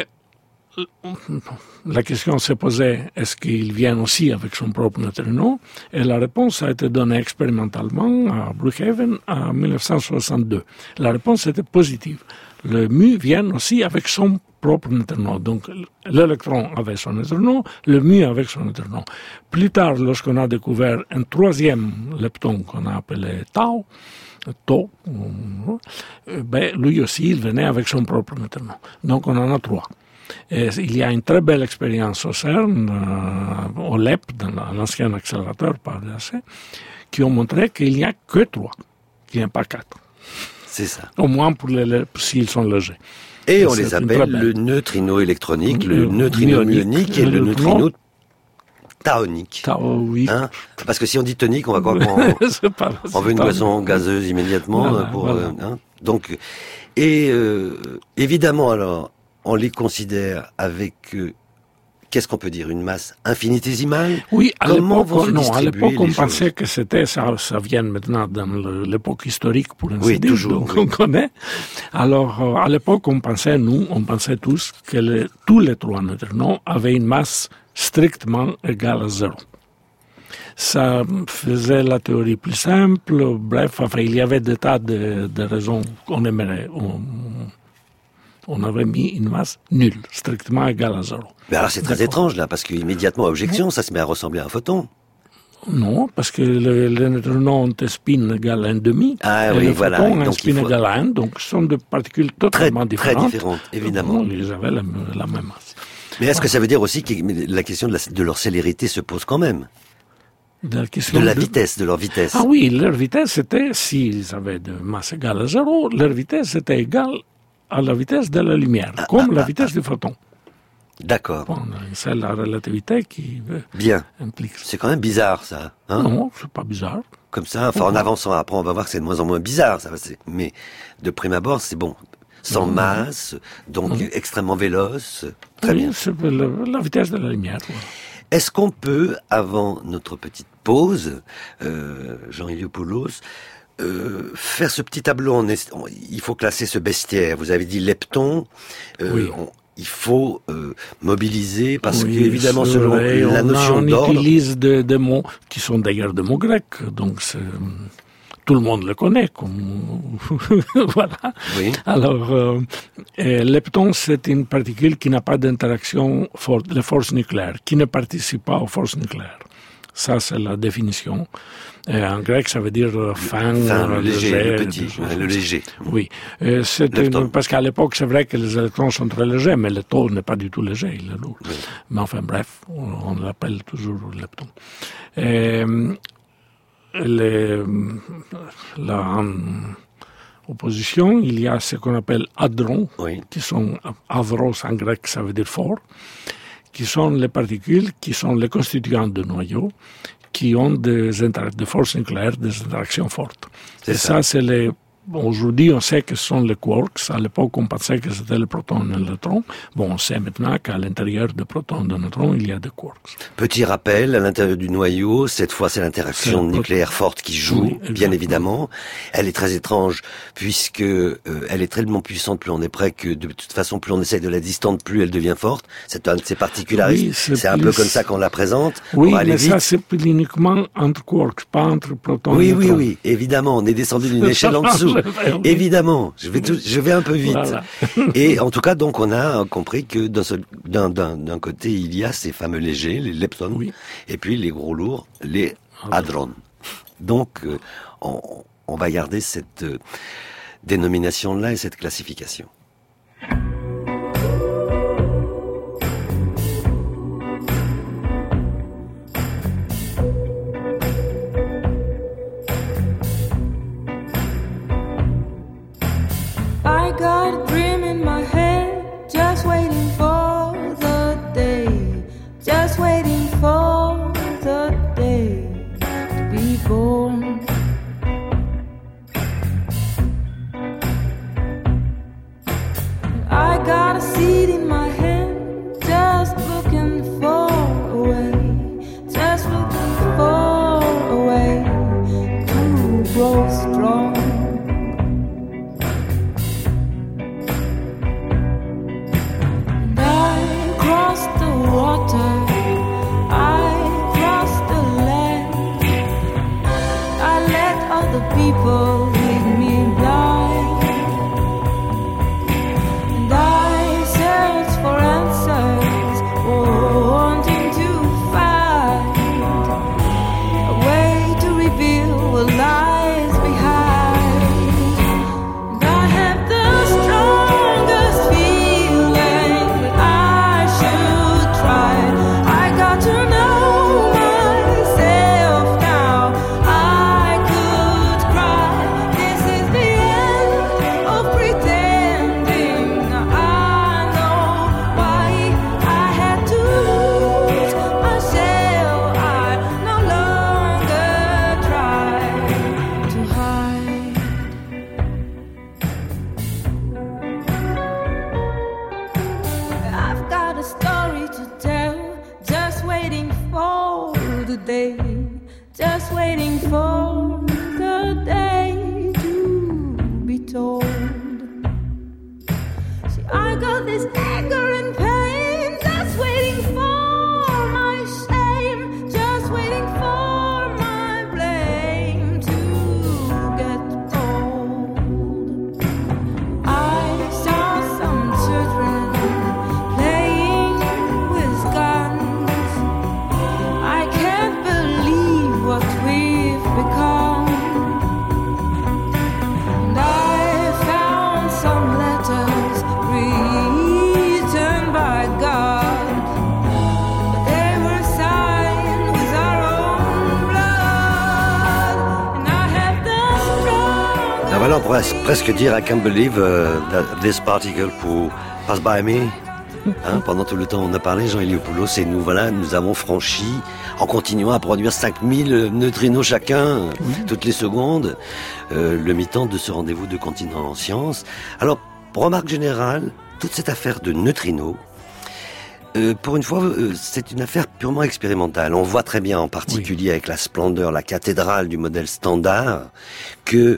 S4: la question s'est posée, est-ce qu'il vient aussi avec son propre neutrino? Et la réponse a été donnée expérimentalement à Brookhaven en mille neuf cent soixante-deux. La réponse était positive. Le mu vient aussi avec son propre neutrino. Donc, l'électron avait son neutrino, le mu avec son neutrino. Plus tard, lorsqu'on a découvert un troisième lepton qu'on a appelé tau, tau, ben, lui aussi, il venait avec son propre neutrino. Donc, on en a trois. Et il y a une très belle expérience au CERN, euh, au L E P, dans l'ancien accélérateur par D A C, qui ont montré qu'il n'y a que trois, qu'il n'y a pas quatre.
S3: C'est ça.
S4: Au moins pour les, s'ils sont légers.
S3: Et, et on les appelle le neutrino électronique, le, le neutrino muonique et le, le neutrino taonique.
S4: Tao, oui. Hein,
S3: parce que si on dit tonique, on va croire qu'on pas, on veut une boisson gazeuse immédiatement. Voilà, pour, voilà. Euh, hein. Donc, et euh, évidemment, alors, on les considère avec... Euh, qu'est-ce qu'on peut dire, une masse infinitésimale?
S4: Oui, à Comment l'époque, non, à l'époque, on pensait choses? que c'était, ça, ça vient maintenant dans le, l'époque historique, pour ainsi
S3: oui,
S4: dire,
S3: toujours,
S4: donc
S3: oui.
S4: on connaît. Alors, euh, à l'époque, on pensait, nous, on pensait tous que les, tous les trois neutrinos avaient une masse strictement égale à zéro. Ça faisait la théorie plus simple, bref, enfin, il y avait des tas de, de raisons qu'on aimerait, on, on avait mis une masse nulle, strictement égale à zéro.
S3: Mais alors c'est très D'accord. étrange là, parce qu'immédiatement, objection, ça se met à ressembler à un photon.
S4: Non, parce que le, le neutron ont un spin égal à un demi,
S3: ah,
S4: et
S3: oui,
S4: le
S3: voilà.
S4: photon a un
S3: donc
S4: spin
S3: faut...
S4: égal à un, donc ce sont des particules totalement
S3: très,
S4: différentes.
S3: Très différentes, évidemment.
S4: Donc, ils avaient la, la même masse.
S3: Mais est-ce voilà. que ça veut dire aussi que la question de, la, de leur célérité se pose quand même?
S4: De la, question
S3: de la
S4: de...
S3: vitesse, de leur vitesse.
S4: Ah oui, leur vitesse était, s'ils avaient de masse égale à zéro, leur vitesse était égale à la vitesse de la lumière, ah, comme ah, la vitesse ah, du photon.
S3: D'accord.
S4: Bon, c'est la relativité qui
S3: Bien.
S4: implique.
S3: C'est quand même bizarre, ça. Hein?
S4: Non, c'est pas bizarre.
S3: Comme ça, enfin, en avançant, après, on va voir que c'est de moins en moins bizarre. Ça, mais de prime abord, c'est bon. Sans mmh. masse, donc mmh. extrêmement véloce. Très
S4: oui,
S3: bien.
S4: C'est la, la vitesse de la lumière. Ouais.
S3: Est-ce qu'on peut, avant notre petite pause, euh, Jean Iliopoulos, euh, faire ce petit tableau en est... Il faut classer ce bestiaire. Vous avez dit lepton. Euh,
S4: oui.
S3: on... Il faut euh, mobiliser parce
S4: oui,
S3: qu'évidemment selon vrai, la notion
S4: on
S3: d'ordre...
S4: On utilise des, des mots qui sont d'ailleurs des mots grecs, donc c'est, tout le monde le connaît. Comme, voilà.
S3: Oui.
S4: Alors, euh, lepton, c'est une particule qui n'a pas d'interaction forte, les forces nucléaires, qui ne participe pas aux forces nucléaires. Ça, c'est la définition. Et en grec, ça veut dire fin,
S3: fin le léger,
S4: léger,
S3: le petit, ouais, le léger.
S4: Oui, et c'est une, parce qu'à l'époque, c'est vrai que les électrons sont très légers, mais le taux n'est pas du tout léger, il est lourd. Oui. Mais enfin, bref, on, on l'appelle toujours lepton. Et, les, là, en opposition, il y a ce qu'on appelle hadrons, oui. qui sont hadros en grec, ça veut dire fort, qui sont les particules, qui sont les constituants de noyaux, qui ont des, inter- des forces nucléaires, des interactions fortes. C'est Et ça, ça c'est les... Aujourd'hui, on sait que ce sont les quarks. À l'époque, on pensait que c'était le proton et le neutron. Bon, on sait maintenant qu'à l'intérieur des protons et des neutrons, il y a des quarks.
S3: Petit rappel, à l'intérieur du noyau, cette fois, c'est l'interaction c'est nucléaire forte qui joue, oui, bien évidemment. Elle est très étrange, puisque euh, elle est tellement puissante, plus on est près, que de toute façon, plus on essaye de la distendre, plus elle devient forte. C'est un de ses particularismes. Oui, c'est c'est un plus... peu comme ça qu'on la présente.
S4: Oui, mais
S3: vite.
S4: Ça, c'est uniquement entre quarks, pas entre protons
S3: oui,
S4: et neutrons.
S3: Oui, oui, oui, évidemment. On est descendu d'une échelle en dessous. Évidemment, je vais, tout, je vais un peu vite. Voilà. Et en tout cas, donc, on a compris que d'un, seul, d'un, d'un, d'un côté, il y a ces fameux légers, les leptons, oui. et puis les gros lourds, les hadrons. Donc, euh, on, on va garder cette euh, dénomination-là et cette classification.
S6: And I found some letters written
S3: ben là, on pourrait presque dire I can't believe uh, that this particle pour pass by me. Hein, pendant tout le temps on a parlé, Jean Eliopoulos, et nous voilà, nous avons franchi, en continuant à produire cinq mille neutrinos chacun, oui. toutes les secondes, euh, le mi-temps de ce rendez-vous de Continent en Sciences. Alors, remarque générale, toute cette affaire de neutrinos, euh, pour une fois, euh, c'est une affaire purement expérimentale. On voit très bien, en particulier oui. avec la splendeur, la cathédrale du modèle standard, que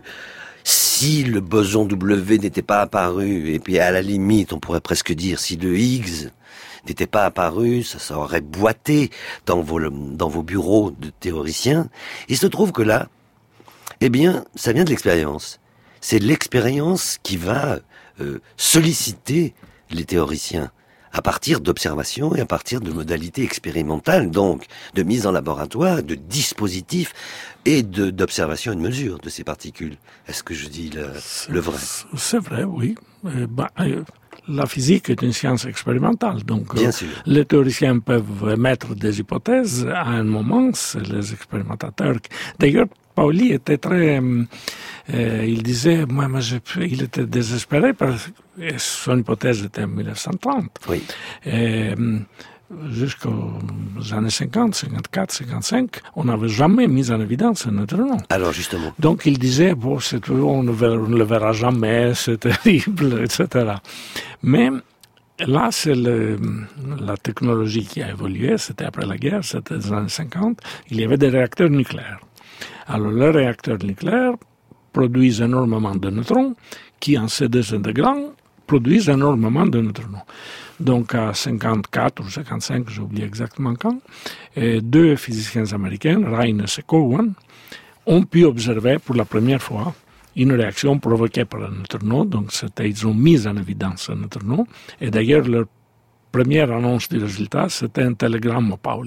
S3: si le boson W n'était pas apparu, et puis à la limite, on pourrait presque dire, si le Higgs n'était pas apparu, ça, ça aurait boité dans vos, dans vos bureaux de théoriciens. Il se trouve que là, eh bien, ça vient de l'expérience. C'est l'expérience qui va euh, solliciter les théoriciens à partir d'observations et à partir de modalités expérimentales, donc de mise en laboratoire, de dispositifs et de, d'observation et de mesure de ces particules. Est-ce que je dis le, le vrai ?
S4: C'est vrai, oui. Euh, bah, euh, la physique est une science expérimentale, donc
S3: Bien
S4: euh,
S3: sûr.
S4: les théoriciens peuvent émettre des hypothèses à un moment, c'est les expérimentateurs. D'ailleurs, Pauli était très... Euh, il disait, moi, moi je, il était désespéré parce que son hypothèse était en dix-neuf cent trente.
S3: Oui.
S4: Et, jusqu'aux années cinquante, cinquante-quatre, cinquante-cinq, on n'avait jamais mis en évidence un neutrino.
S3: Alors, justement.
S4: Donc, il disait, bon, c'est, on ne le verra jamais, c'est terrible, et cetera. Mais là, c'est le, la technologie qui a évolué, c'était après la guerre, c'était les années cinquante, il y avait des réacteurs nucléaires. Alors, les réacteurs nucléaires produisent énormément de neutrons qui, en se désintégrant, produisent énormément de neutrinos. Donc, à cinquante-quatre ou cinquante-cinq, j'oublie exactement quand, et deux physiciens américains, Reines et Cowan, ont pu observer pour la première fois une réaction provoquée par un neutrino. Donc, c'était, ils ont mis en évidence un neutrino. Et d'ailleurs, leur première annonce du résultat, c'était un télégramme au Pauli.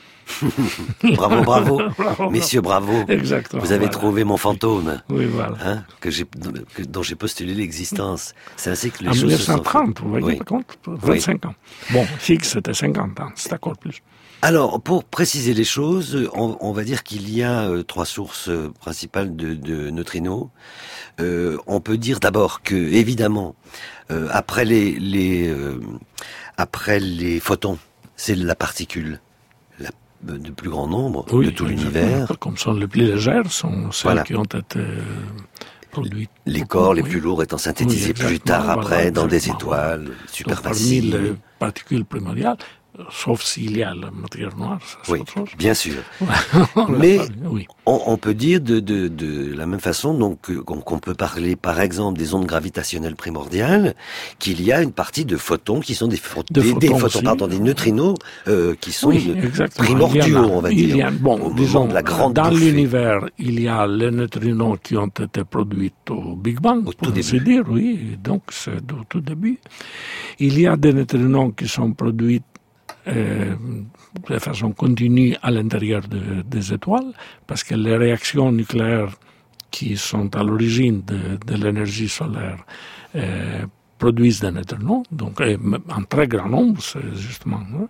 S3: bravo, bravo, bravo, messieurs, bravo.
S4: Exactement.
S3: Vous avez
S4: voilà.
S3: trouvé mon fantôme,
S4: oui, voilà.
S3: hein, que j'ai, que, dont j'ai postulé l'existence. C'est ainsi que les
S4: en
S3: choses
S4: dix-neuf cent trente,
S3: se sont...
S4: vous voyez,
S3: oui.
S4: par contre, vingt-cinq
S3: oui.
S4: ans. Bon, Higgs, c'était cinquante ans, c'est encore plus.
S3: Alors, pour préciser les choses, on, on va dire qu'il y a euh, trois sources euh, principales de, de neutrinos. Euh, on peut dire d'abord que, évidemment, euh, après les, les euh, après les photons, c'est la particule la, de plus grand nombre
S4: oui,
S3: de tout l'univers.
S4: Comme sont les plus légères, sont celles voilà. qui ont été produites.
S3: Les corps les
S4: oui.
S3: plus lourds étant synthétisés
S4: oui,
S3: plus tard
S4: voilà,
S3: après dans des
S4: exactement.
S3: étoiles
S4: Parmi
S3: supermassives.
S4: les particules primordiales, sauf s'il y a la matière noire, ça, c'est
S3: oui,
S4: autre chose.
S3: Bien sûr.
S4: Ouais.
S3: Mais
S4: oui.
S3: on, on peut dire de, de, de la même façon donc qu'on, qu'on peut parler par exemple des ondes gravitationnelles primordiales, qu'il y a une partie de photons qui sont des, pho-
S4: de
S3: des,
S4: photons,
S3: des photons, pardon, des neutrinos euh, qui sont
S4: oui,
S3: primordiaux,
S4: a,
S3: on va dire.
S4: Y a, bon,
S3: au
S4: disons,
S3: de la grande
S4: dans
S3: bouffée.
S4: l'univers, il y a les neutrinos qui ont été produits au Big Bang,
S3: au
S4: pour
S3: tout
S4: ainsi
S3: début.
S4: dire, oui, donc c'est au tout début. Il y a des neutrinos qui sont produits Euh, de façon continue à l'intérieur de, des étoiles, parce que les réactions nucléaires qui sont à l'origine de, de l'énergie solaire euh, produisent des neutrinos, donc en très grand nombre, c'est justement. Hein.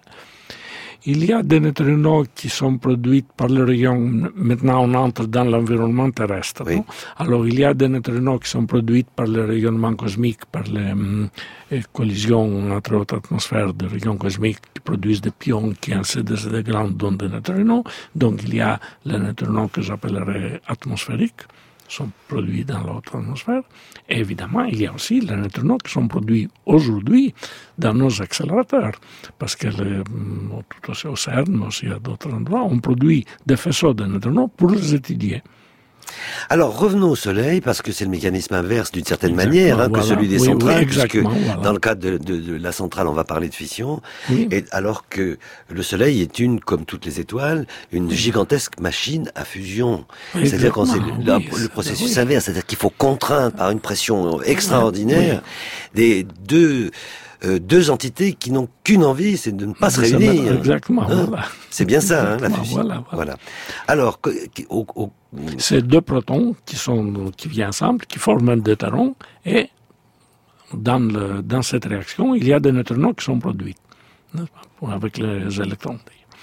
S4: Il y a des neutrinos qui sont produits par le rayon, maintenant on entre dans l'environnement terrestre.
S3: Oui.
S4: Non? Alors il y a des neutrinos qui sont produits par le rayonnement cosmique, par les euh, collisions entre haute atmosphère de rayons cosmiques qui produisent des pions qui en se désintégrant donnent des neutrinos. Donc il y a les neutrinos que j'appellerais atmosphériques, sont produits dans l'autre atmosphère. Et évidemment, il y a aussi les neutrinos qui sont produits aujourd'hui dans nos accélérateurs. Parce que le, tout aussi au CERN, mais aussi à d'autres endroits, on produit des faisceaux de neutrinos pour les étudier.
S3: Alors revenons au Soleil, parce que c'est le mécanisme inverse d'une certaine
S4: Exactement,
S3: manière hein,
S4: voilà.
S3: que celui des
S4: oui,
S3: centrales,
S4: oui,
S3: puisque
S4: voilà.
S3: dans le cadre de, de, de la centrale, on va parler de fission,
S4: oui.
S3: et alors que le Soleil est une, comme toutes les étoiles, une gigantesque machine à fusion.
S4: Oui,
S3: c'est-à-dire quand c'est le,
S4: oui,
S3: le, le processus oui. inverse, c'est-à-dire qu'il faut contraindre par une pression extraordinaire oui. des deux... Euh, deux entités qui n'ont qu'une envie, c'est de ne pas se réunir.
S4: Exactement,
S3: hein
S4: voilà.
S3: C'est bien ça, hein, la fusion.
S4: Voilà, voilà.
S3: voilà. Alors, au, au...
S4: c'est deux protons qui sont qui viennent ensemble, qui forment un deutéron, et dans le dans cette réaction, il y a des neutrinos qui sont produits avec les électrons.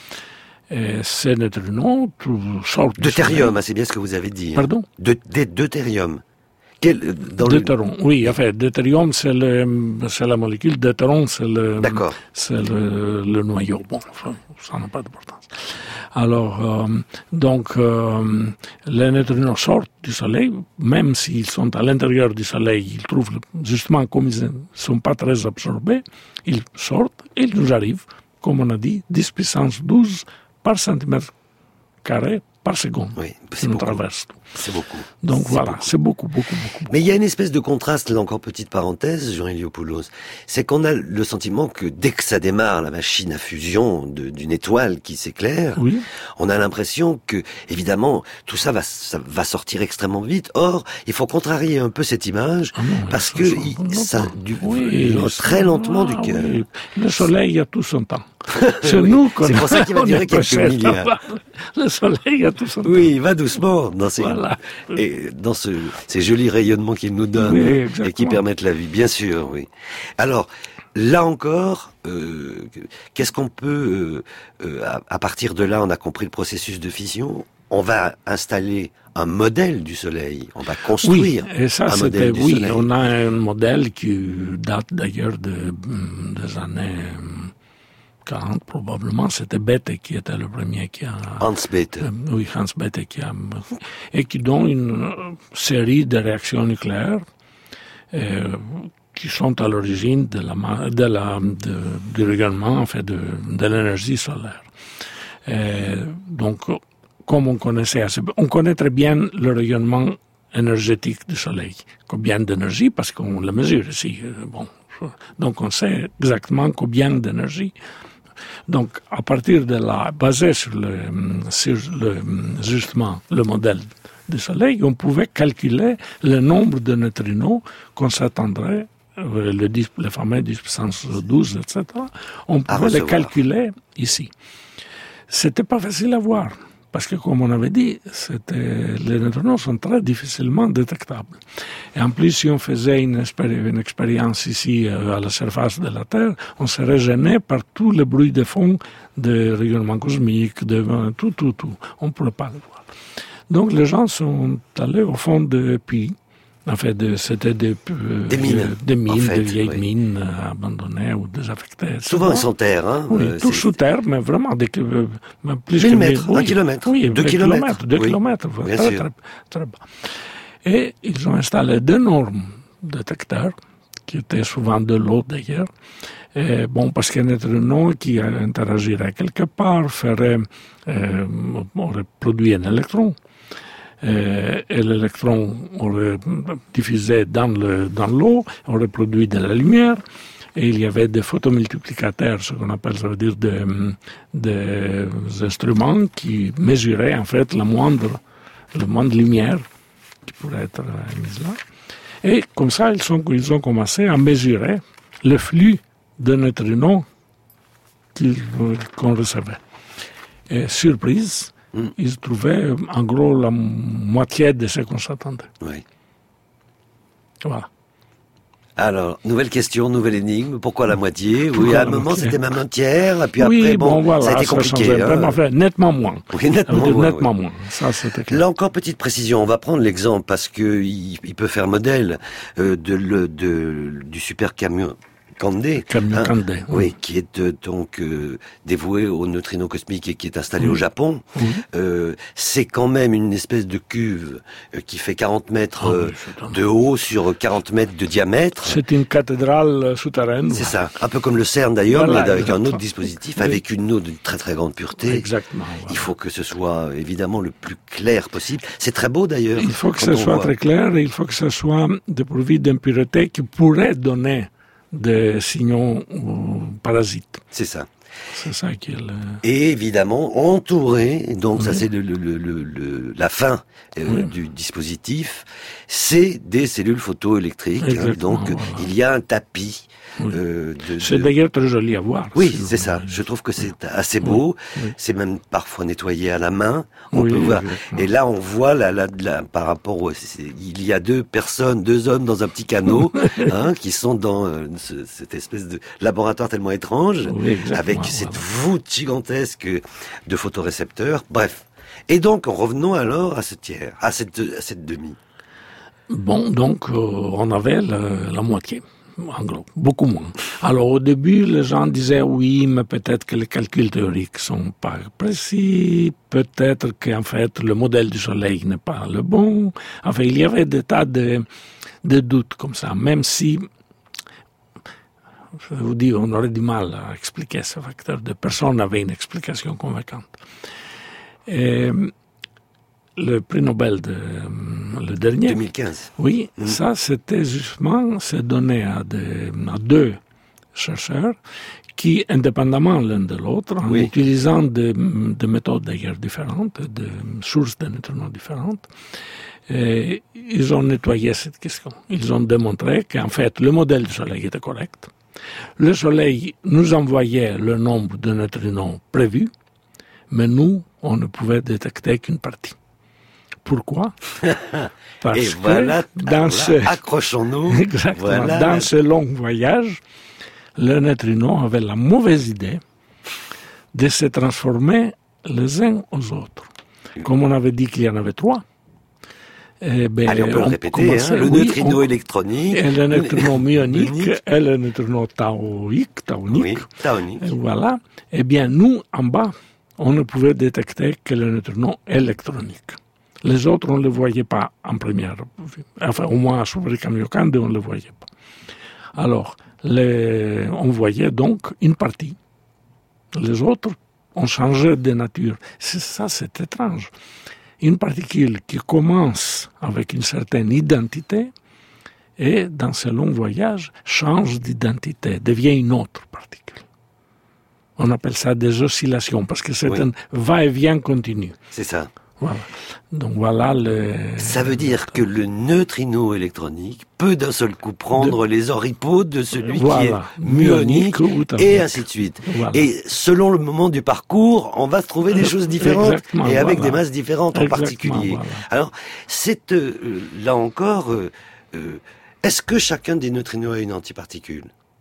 S4: Et ces neutrinos sortent
S3: deutérium, hein, c'est bien ce que vous avez dit.
S4: Pardon.
S3: De, des deutérium. Quel, dans
S4: Deutéron, le... oui, enfin, deutérium, c'est, le, c'est la molécule, deutéron, c'est le,
S3: D'accord.
S4: c'est le, le noyau. Bon, enfin, ça n'a pas d'importance. Alors, euh, donc, euh, les neutrinos sortent du Soleil, même s'ils sont à l'intérieur du Soleil, ils trouvent, justement, comme ils ne sont pas très absorbés, ils sortent et ils nous arrivent, comme on a dit, dix puissance douze par centimètre carré par seconde.
S3: Oui, c'est
S4: nous
S3: beaucoup.
S4: Traverse tout.
S3: C'est beaucoup.
S4: Donc
S3: c'est
S4: voilà,
S3: beaucoup.
S4: c'est beaucoup, beaucoup, beaucoup.
S3: Mais il y a une espèce de contraste, là encore petite parenthèse, Jean Eliopoulos, c'est qu'on a le sentiment que dès que ça démarre, la machine à fusion de, d'une étoile qui s'éclaire,
S4: oui.
S3: on a l'impression que, évidemment, tout ça va, ça va sortir extrêmement vite. Or, il faut contrarier un peu cette image,
S4: ah non,
S3: parce
S4: ça,
S3: que
S4: ça,
S3: il,
S4: ça,
S3: ça du,
S4: oui,
S3: très lentement
S4: ah,
S3: du cœur.
S4: Oui. Le Soleil a tout son temps. C'est
S3: oui.
S4: nous qu'on
S3: C'est pour ça qu'il va durer quelques milliards.
S4: Le Soleil a tout son temps.
S3: Oui, il va doucement dans ces,
S4: voilà.
S3: et dans ce, ces jolis rayonnements qu'il nous donne
S4: oui,
S3: et qui permettent la vie, bien sûr, oui. Alors, là encore, euh, qu'est-ce qu'on peut, euh, euh, à, à partir de là, on a compris le processus de fission, on va installer un modèle du Soleil, on va construire
S4: oui, et ça,
S3: un modèle du
S4: oui,
S3: Soleil.
S4: On a un modèle qui date d'ailleurs de, des années quarante probablement. C'était Bethe qui était le premier qui a...
S3: Hans Bethe.
S4: Euh, oui, Hans Bethe qui a... Et qui donne une série de réactions nucléaires euh, qui sont à l'origine de la, de la, de, du rayonnement, en fait, de, de l'énergie solaire. Et donc, comme on connaissait assez, on connaît très bien le rayonnement énergétique du Soleil. Combien d'énergie, parce qu'on le mesure ici. Bon, donc on sait exactement combien d'énergie. Donc, à partir de là, basé sur le, sur le, justement le modèle du Soleil, on pouvait calculer le nombre de neutrinos qu'on s'attendrait, le, le fameux dix puissance douze, et cetera. On pouvait les calculer ici. C'était pas facile à voir. Parce que, comme on avait dit, c'était, les neutrinos sont très difficilement détectables. Et en plus, si on faisait une, expéri- une expérience ici, euh, à la surface de la Terre, on serait gêné par tout le bruit de fond de rayonnement cosmique, de euh, tout, tout, tout. On ne pourrait pas le voir. Donc, les gens sont allés au fond de puits. En fait, de, c'était des, euh,
S3: des mines,
S4: des mines, en fait,
S3: des
S4: vieilles
S3: oui.
S4: mines euh, abandonnées ou désaffectées.
S3: Souvent sans terre, hein.
S4: Oui,
S3: euh,
S4: tout
S3: c'est...
S4: sous terre, mais vraiment des euh, plus
S3: mille
S4: que
S3: mètres,
S4: oui,
S3: un kilomètre,
S4: oui,
S3: deux
S4: kilomètres,
S3: kilomètres,
S4: deux
S3: oui.
S4: kilomètres,
S3: Bien
S4: très,
S3: sûr.
S4: très, très bas. Et ils ont installé d'énormes détecteurs, qui étaient souvent de l'eau d'ailleurs. Et bon, parce qu'un neutrino qui interagirait quelque part ferait, euh, aurait produit un électron. Euh, et l'électron aurait diffusé dans, le, dans l'eau, aurait produit de la lumière, et il y avait des photomultiplicateurs, ce qu'on appelle, ça veut dire des, des instruments qui mesuraient en fait la moindre, la moindre lumière qui pourrait être émise là. Et comme ça, ils, sont, ils ont commencé à mesurer le flux de neutrinos qu'ils, qu'on recevait. Et surprise, Mm. ils trouvaient en gros la moitié de ce qu'on s'attendait.
S3: Oui.
S4: Voilà.
S3: Alors, nouvelle question, nouvelle énigme. Pourquoi la moitié? Oui, à un moment, okay. c'était même un tiers, et puis
S4: oui,
S3: après, bon,
S4: bon voilà,
S3: ça a été compliqué.
S4: Hein. Vraiment, fait, nettement moins.
S3: Oui, nettement moins.
S4: Nettement
S3: oui.
S4: moins. Ça, c'était clair.
S3: Là encore, petite précision. On va prendre l'exemple parce que il, il peut faire modèle euh, de, le, de, du super camion. Candé,
S4: Camion
S3: hein,
S4: Candé,
S3: oui,
S4: oui.
S3: qui est euh, donc euh, dévoué au neutrino cosmique et qui est installé
S4: oui.
S3: au Japon.
S4: Oui.
S3: Euh, c'est quand même une espèce de cuve euh, qui fait quarante mètres
S4: oh,
S3: euh, de haut sur quarante mètres de diamètre.
S4: C'est une cathédrale souterraine.
S3: C'est ça, un peu comme le CERN d'ailleurs, voilà, mais avec exactement. un autre dispositif, oui. avec une eau de très très grande pureté.
S4: Exactement. Voilà.
S3: Il faut que ce soit évidemment le plus clair possible. C'est très beau d'ailleurs.
S4: Il faut que ce soit voit. très clair et il faut que ce soit dépourvu d'impuretés qui pourraient donner des signaux parasites.
S3: C'est ça.
S4: C'est ça qui est le...
S3: Et évidemment, entouré, donc oui. ça c'est le, le, le, le, la fin euh, oui. du dispositif, c'est des cellules photoélectriques. Hein, donc voilà. il y a un tapis.
S4: Oui.
S3: Euh, de,
S4: c'est
S3: de...
S4: d'ailleurs très joli à voir.
S3: Oui, si c'est ça. Je trouve que c'est oui. assez beau. Oui. C'est même parfois nettoyé à la main. On
S4: oui,
S3: peut voir.
S4: Exactement.
S3: Et là, on voit la, la, la, par rapport au, il y a deux personnes, deux hommes dans un petit canot, hein, qui sont dans euh, ce, cette espèce de laboratoire tellement étrange,
S4: oui,
S3: avec
S4: voilà.
S3: cette voûte gigantesque de photorécepteurs. Bref. Et donc, revenons alors à ce tiers, à cette, à cette demi.
S4: Bon, donc, euh, on avait la, la moitié, en gros, beaucoup moins. Alors, au début, les gens disaient, oui, mais peut-être que les calculs théoriques sont pas précis, peut-être qu'en fait, le modèle du Soleil n'est pas le bon. Enfin, il y avait des tas de, de doutes comme ça, même si, je vous dis, on aurait du mal à expliquer ce facteur de personne n'avait une explication convaincante. Et, le prix Nobel, de, le dernier.
S3: deux mille quinze.
S4: Oui, mmh. ça, c'était justement, c'est donné à, des, à deux chercheurs qui, indépendamment l'un de l'autre, en oui. utilisant des, des méthodes d'ailleurs différentes, des sources de neutrinos différentes, et ils ont nettoyé cette question. Ils ont démontré qu'en fait, le modèle du Soleil était correct. Le Soleil nous envoyait le nombre de neutrinos prévus, mais nous, on ne pouvait détecter qu'une partie. Pourquoi? Parce
S3: Et
S4: que
S3: voilà,
S4: dans
S3: voilà,
S4: ce...
S3: accrochons-nous.
S4: Exactement.
S3: Voilà.
S4: Dans ce long voyage, le neutrino avait la mauvaise idée de se transformer les uns aux autres. Comme on avait dit qu'il y en avait trois.
S3: Eh ben, allez, on peut on le répéter, hein, le oui, neutrino on... électronique,
S4: et le neutrino myonique, et le neutrino taoïque, taonique.
S3: Oui, taonique.
S4: Et voilà. Eh bien, nous, en bas, on ne pouvait détecter que le neutrino électronique. Les autres, on ne les voyait pas en première vue. Enfin, au moins à Schubert-Kamiokande, on ne les voyait pas. Alors, les... on voyait donc une partie. Les autres ont changé de nature. C'est ça, c'est étrange. Une particule qui commence avec une certaine identité et, dans ce long voyage, change d'identité, devient une autre particule. On appelle ça des oscillations, parce que c'est oui. un va-et-vient continu.
S3: C'est ça.
S4: Voilà. Donc voilà le...
S3: Ça veut dire que le neutrino électronique peut d'un seul coup prendre de... les oripeaux de celui voilà. qui est myonique, et ainsi de suite. Voilà. Et selon le moment du parcours, on va trouver des choses différentes Exactement, et avec voilà. des masses différentes
S4: Exactement,
S3: en particulier.
S4: Voilà.
S3: Alors, c'est euh, là encore, euh, euh, est-ce que chacun des neutrinos a une antiparticule?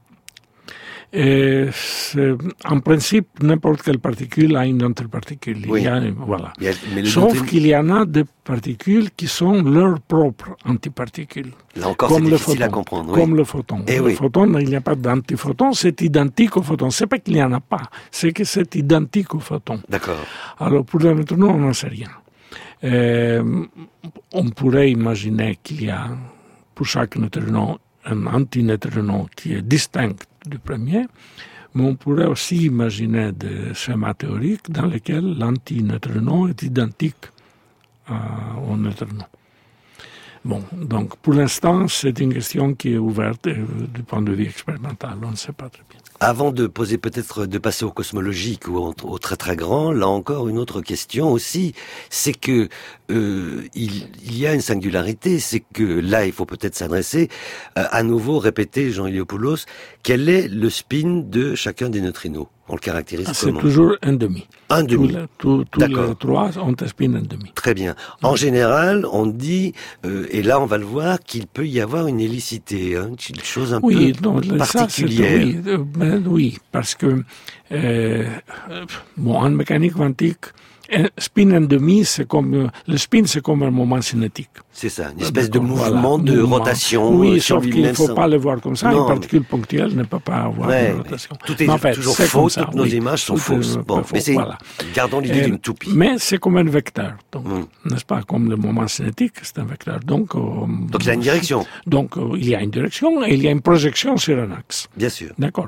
S4: Et en principe, n'importe quelle particule a une antiparticule.
S3: Oui.
S4: Il y a, voilà.
S3: Il y a, mais
S4: Sauf
S3: neutrino...
S4: qu'il y en a des particules qui sont leurs propres antiparticules.
S3: Là encore, c'est difficile à comprendre.
S4: Comme
S3: oui.
S4: le photon.
S3: Et
S4: le
S3: oui.
S4: photon, il n'y a pas d'antiphoton, c'est identique au photon. C'est pas qu'il n'y en a pas, c'est que c'est identique au photon.
S3: D'accord.
S4: Alors, pour le neutrino, on n'en sait rien. Euh, on pourrait imaginer qu'il y a, pour chaque neutrino, un antineutrino qui est distinct du premier, mais on pourrait aussi imaginer des schémas théoriques dans lesquels l'antineutrino est identique euh, au neutrino. Bon, donc pour l'instant, c'est une question qui est ouverte et, du point de vue expérimental, on ne sait pas très bien.
S3: Avant de poser peut-être, de passer au cosmologique ou au, au très très grand, là encore une autre question aussi, c'est que euh, il, il y a une singularité, c'est que là il faut peut-être s'adresser, euh, à nouveau répéter, Jean Iliopoulos, quel est le spin de chacun des neutrinos? On le caractérise
S4: ah,
S3: comment?
S4: C'est toujours un demi.
S3: Un demi.
S4: Tous les, tous, tous les trois ont un spin un demi.
S3: Très bien. En mmh. général, on dit, euh, et là on va le voir, qu'il peut y avoir une hélicité, hein, une chose un
S4: oui,
S3: peu
S4: non,
S3: particulière.
S4: Ça, oui, euh, ben, oui, parce que euh, bon, en mécanique quantique, un spin un demi, c'est comme le spin, c'est comme un moment cinétique.
S3: C'est ça, une espèce de mouvement, voilà, de mouvement. rotation.
S4: Oui,
S3: sur
S4: sauf qu'il ne faut
S3: sans...
S4: pas le voir comme ça.
S3: Non,
S4: une particule mais... ponctuelle ne peut pas avoir
S3: ouais,
S4: de rotation.
S3: Tout est en fait, toujours faux, toutes oui, nos images sont fausses. Bon,
S4: faux,
S3: mais c'est,
S4: voilà.
S3: gardons l'idée d'une toupie.
S4: Mais c'est comme un vecteur, donc,
S3: mm.
S4: n'est-ce pas, comme le moment cinétique, c'est un vecteur. Donc, euh,
S3: donc il y a une direction.
S4: Donc euh, il y a une direction et il y a une projection sur un axe.
S3: Bien sûr.
S4: D'accord.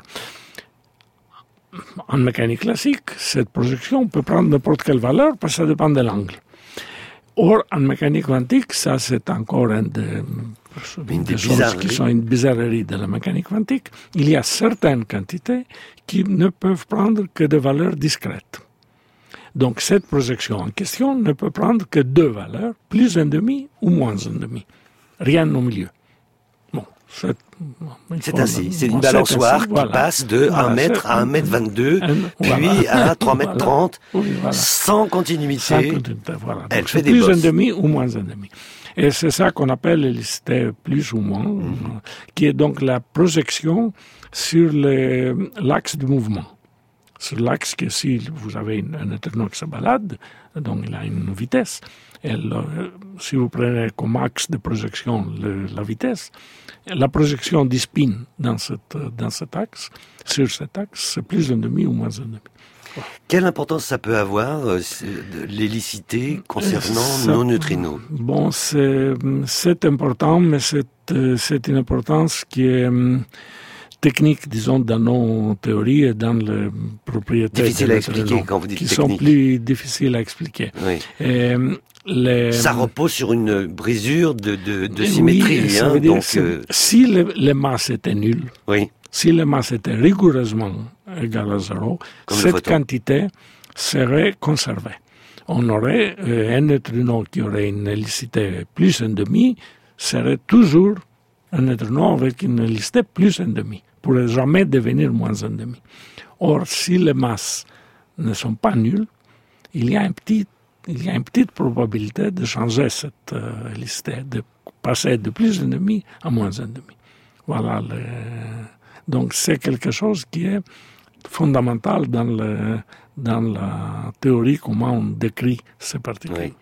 S4: En mécanique classique, cette projection peut prendre n'importe quelle valeur parce que ça dépend de l'angle. Or, en mécanique quantique, ça c'est encore une des, une des choses qui sont une bizarrerie de la mécanique quantique. Il y a certaines quantités qui ne peuvent prendre que des valeurs discrètes. Donc cette projection en question ne peut prendre que deux valeurs, plus un demi ou moins un demi. Rien au milieu. Bon, c'est,
S3: c'est ainsi, c'est une balançoire ainsi, qui voilà. passe de voilà, un mètre à un mètre vingt-deux, puis voilà. à trois mètres trente, oui, voilà. sans continuité. Sans continuité voilà. Elle
S4: Donc,
S3: fait
S4: c'est
S3: des
S4: plus
S3: bosses.
S4: un demi ou moins un demi. Et c'est ça qu'on appelle l'hélicité plus ou moins, mm-hmm. qui est donc la projection sur les, l'axe du mouvement. Sur l'axe que si vous avez une, un neutrino qui se balade, donc il a une vitesse, Et le, si vous prenez comme axe de projection le, la vitesse, la projection du spin dans, cette, dans cet axe, sur cet axe, c'est plus un demi ou moins un demi. Voilà.
S3: Quelle importance ça peut avoir, euh, l'hélicité concernant
S4: ça,
S3: nos neutrinos?
S4: Bon, c'est, c'est important, mais c'est, c'est une importance qui est technique, disons, dans nos théories et dans les propriétés.
S3: Difficile à expliquer quand vous dites
S4: qui
S3: technique.
S4: Qui sont plus difficiles à expliquer.
S3: Oui.
S4: Et, les...
S3: Ça repose sur une brisure de, de, de symétrie.
S4: Oui, ça
S3: hein,
S4: veut dire
S3: donc,
S4: que
S3: euh...
S4: si les, les masses étaient nulles,
S3: oui.
S4: si les masses étaient rigoureusement égales à zéro,
S3: comme
S4: cette quantité serait conservée. On aurait euh, un neutrino qui aurait une hélicité plus un demi, serait toujours un neutrino avec une hélicité plus un demi, ne pourrait jamais devenir moins un demi. Or, si les masses ne sont pas nulles, il y a un petit il y a une petite probabilité de changer cette euh, hélicité, de passer de plus un demi à moins un demi. Voilà. Le... Donc, c'est quelque chose qui est fondamental dans, le, dans la théorie, comment on décrit ces particules.
S3: Oui.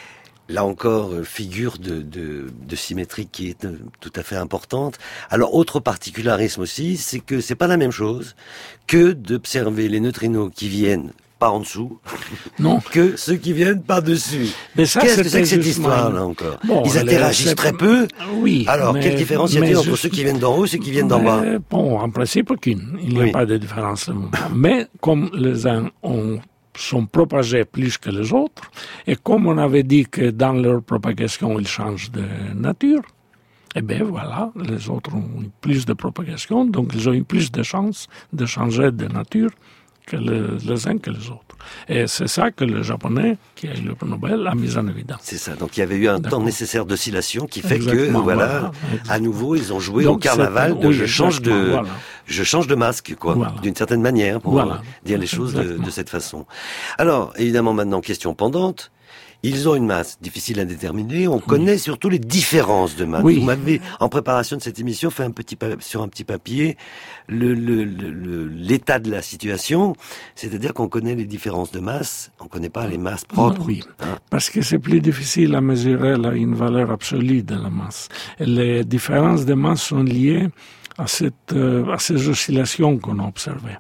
S3: Là encore, figure de, de, de symétrie qui est tout à fait importante. Alors, autre particularisme aussi, c'est que c'est pas la même chose que d'observer les neutrinos qui viennent pas en dessous,
S4: non.
S3: que ceux qui viennent par-dessus.
S4: Mais ça,
S3: Qu'est-ce que c'est que cette
S4: justement...
S3: histoire-là encore?
S4: Bon,
S3: Ils interagissent
S4: les...
S3: très peu.
S4: Oui.
S3: Alors,
S4: mais,
S3: quelle différence y a-t-il entre
S4: juste...
S3: ceux qui viennent d'en haut et ceux qui viennent d'en bas?
S4: Bon, en principe, aucune. Il n'y a
S3: oui.
S4: pas de différence. Mais comme les uns ont, sont propagés plus que les autres, et comme on avait dit que dans leur propagation, ils changent de nature, eh bien voilà, les autres ont eu plus de propagation, donc ils ont eu plus de chances de changer de nature que les, les uns que les autres. Et c'est ça que le Japonais, qui a eu le prix Nobel, a mis en évidence.
S3: C'est ça. Donc il y avait eu un
S4: D'accord.
S3: temps nécessaire d'oscillation qui fait
S4: Exactement,
S3: que, voilà,
S4: voilà
S3: à nouveau, ils ont joué
S4: donc
S3: au carnaval de
S4: oui,
S3: je change de,
S4: voilà.
S3: je change de masque, quoi,
S4: voilà.
S3: d'une certaine manière, pour
S4: voilà.
S3: dire les choses de, de cette façon. Alors, évidemment, maintenant, question pendante. Ils ont une masse difficile à déterminer. On oui. connaît surtout les différences de masse.
S4: Oui.
S3: Vous m'avez, en préparation de cette émission, fait un petit pa- sur un petit papier le, le, le, le, l'état de la situation. C'est-à-dire qu'on connaît les différences de masse. On ne connaît pas les masses propres.
S4: Oui,
S3: hein.
S4: Parce que c'est plus difficile à mesurer là, une valeur absolue de la masse. Et les différences de masse sont liées à, cette, euh, à ces oscillations qu'on a observées.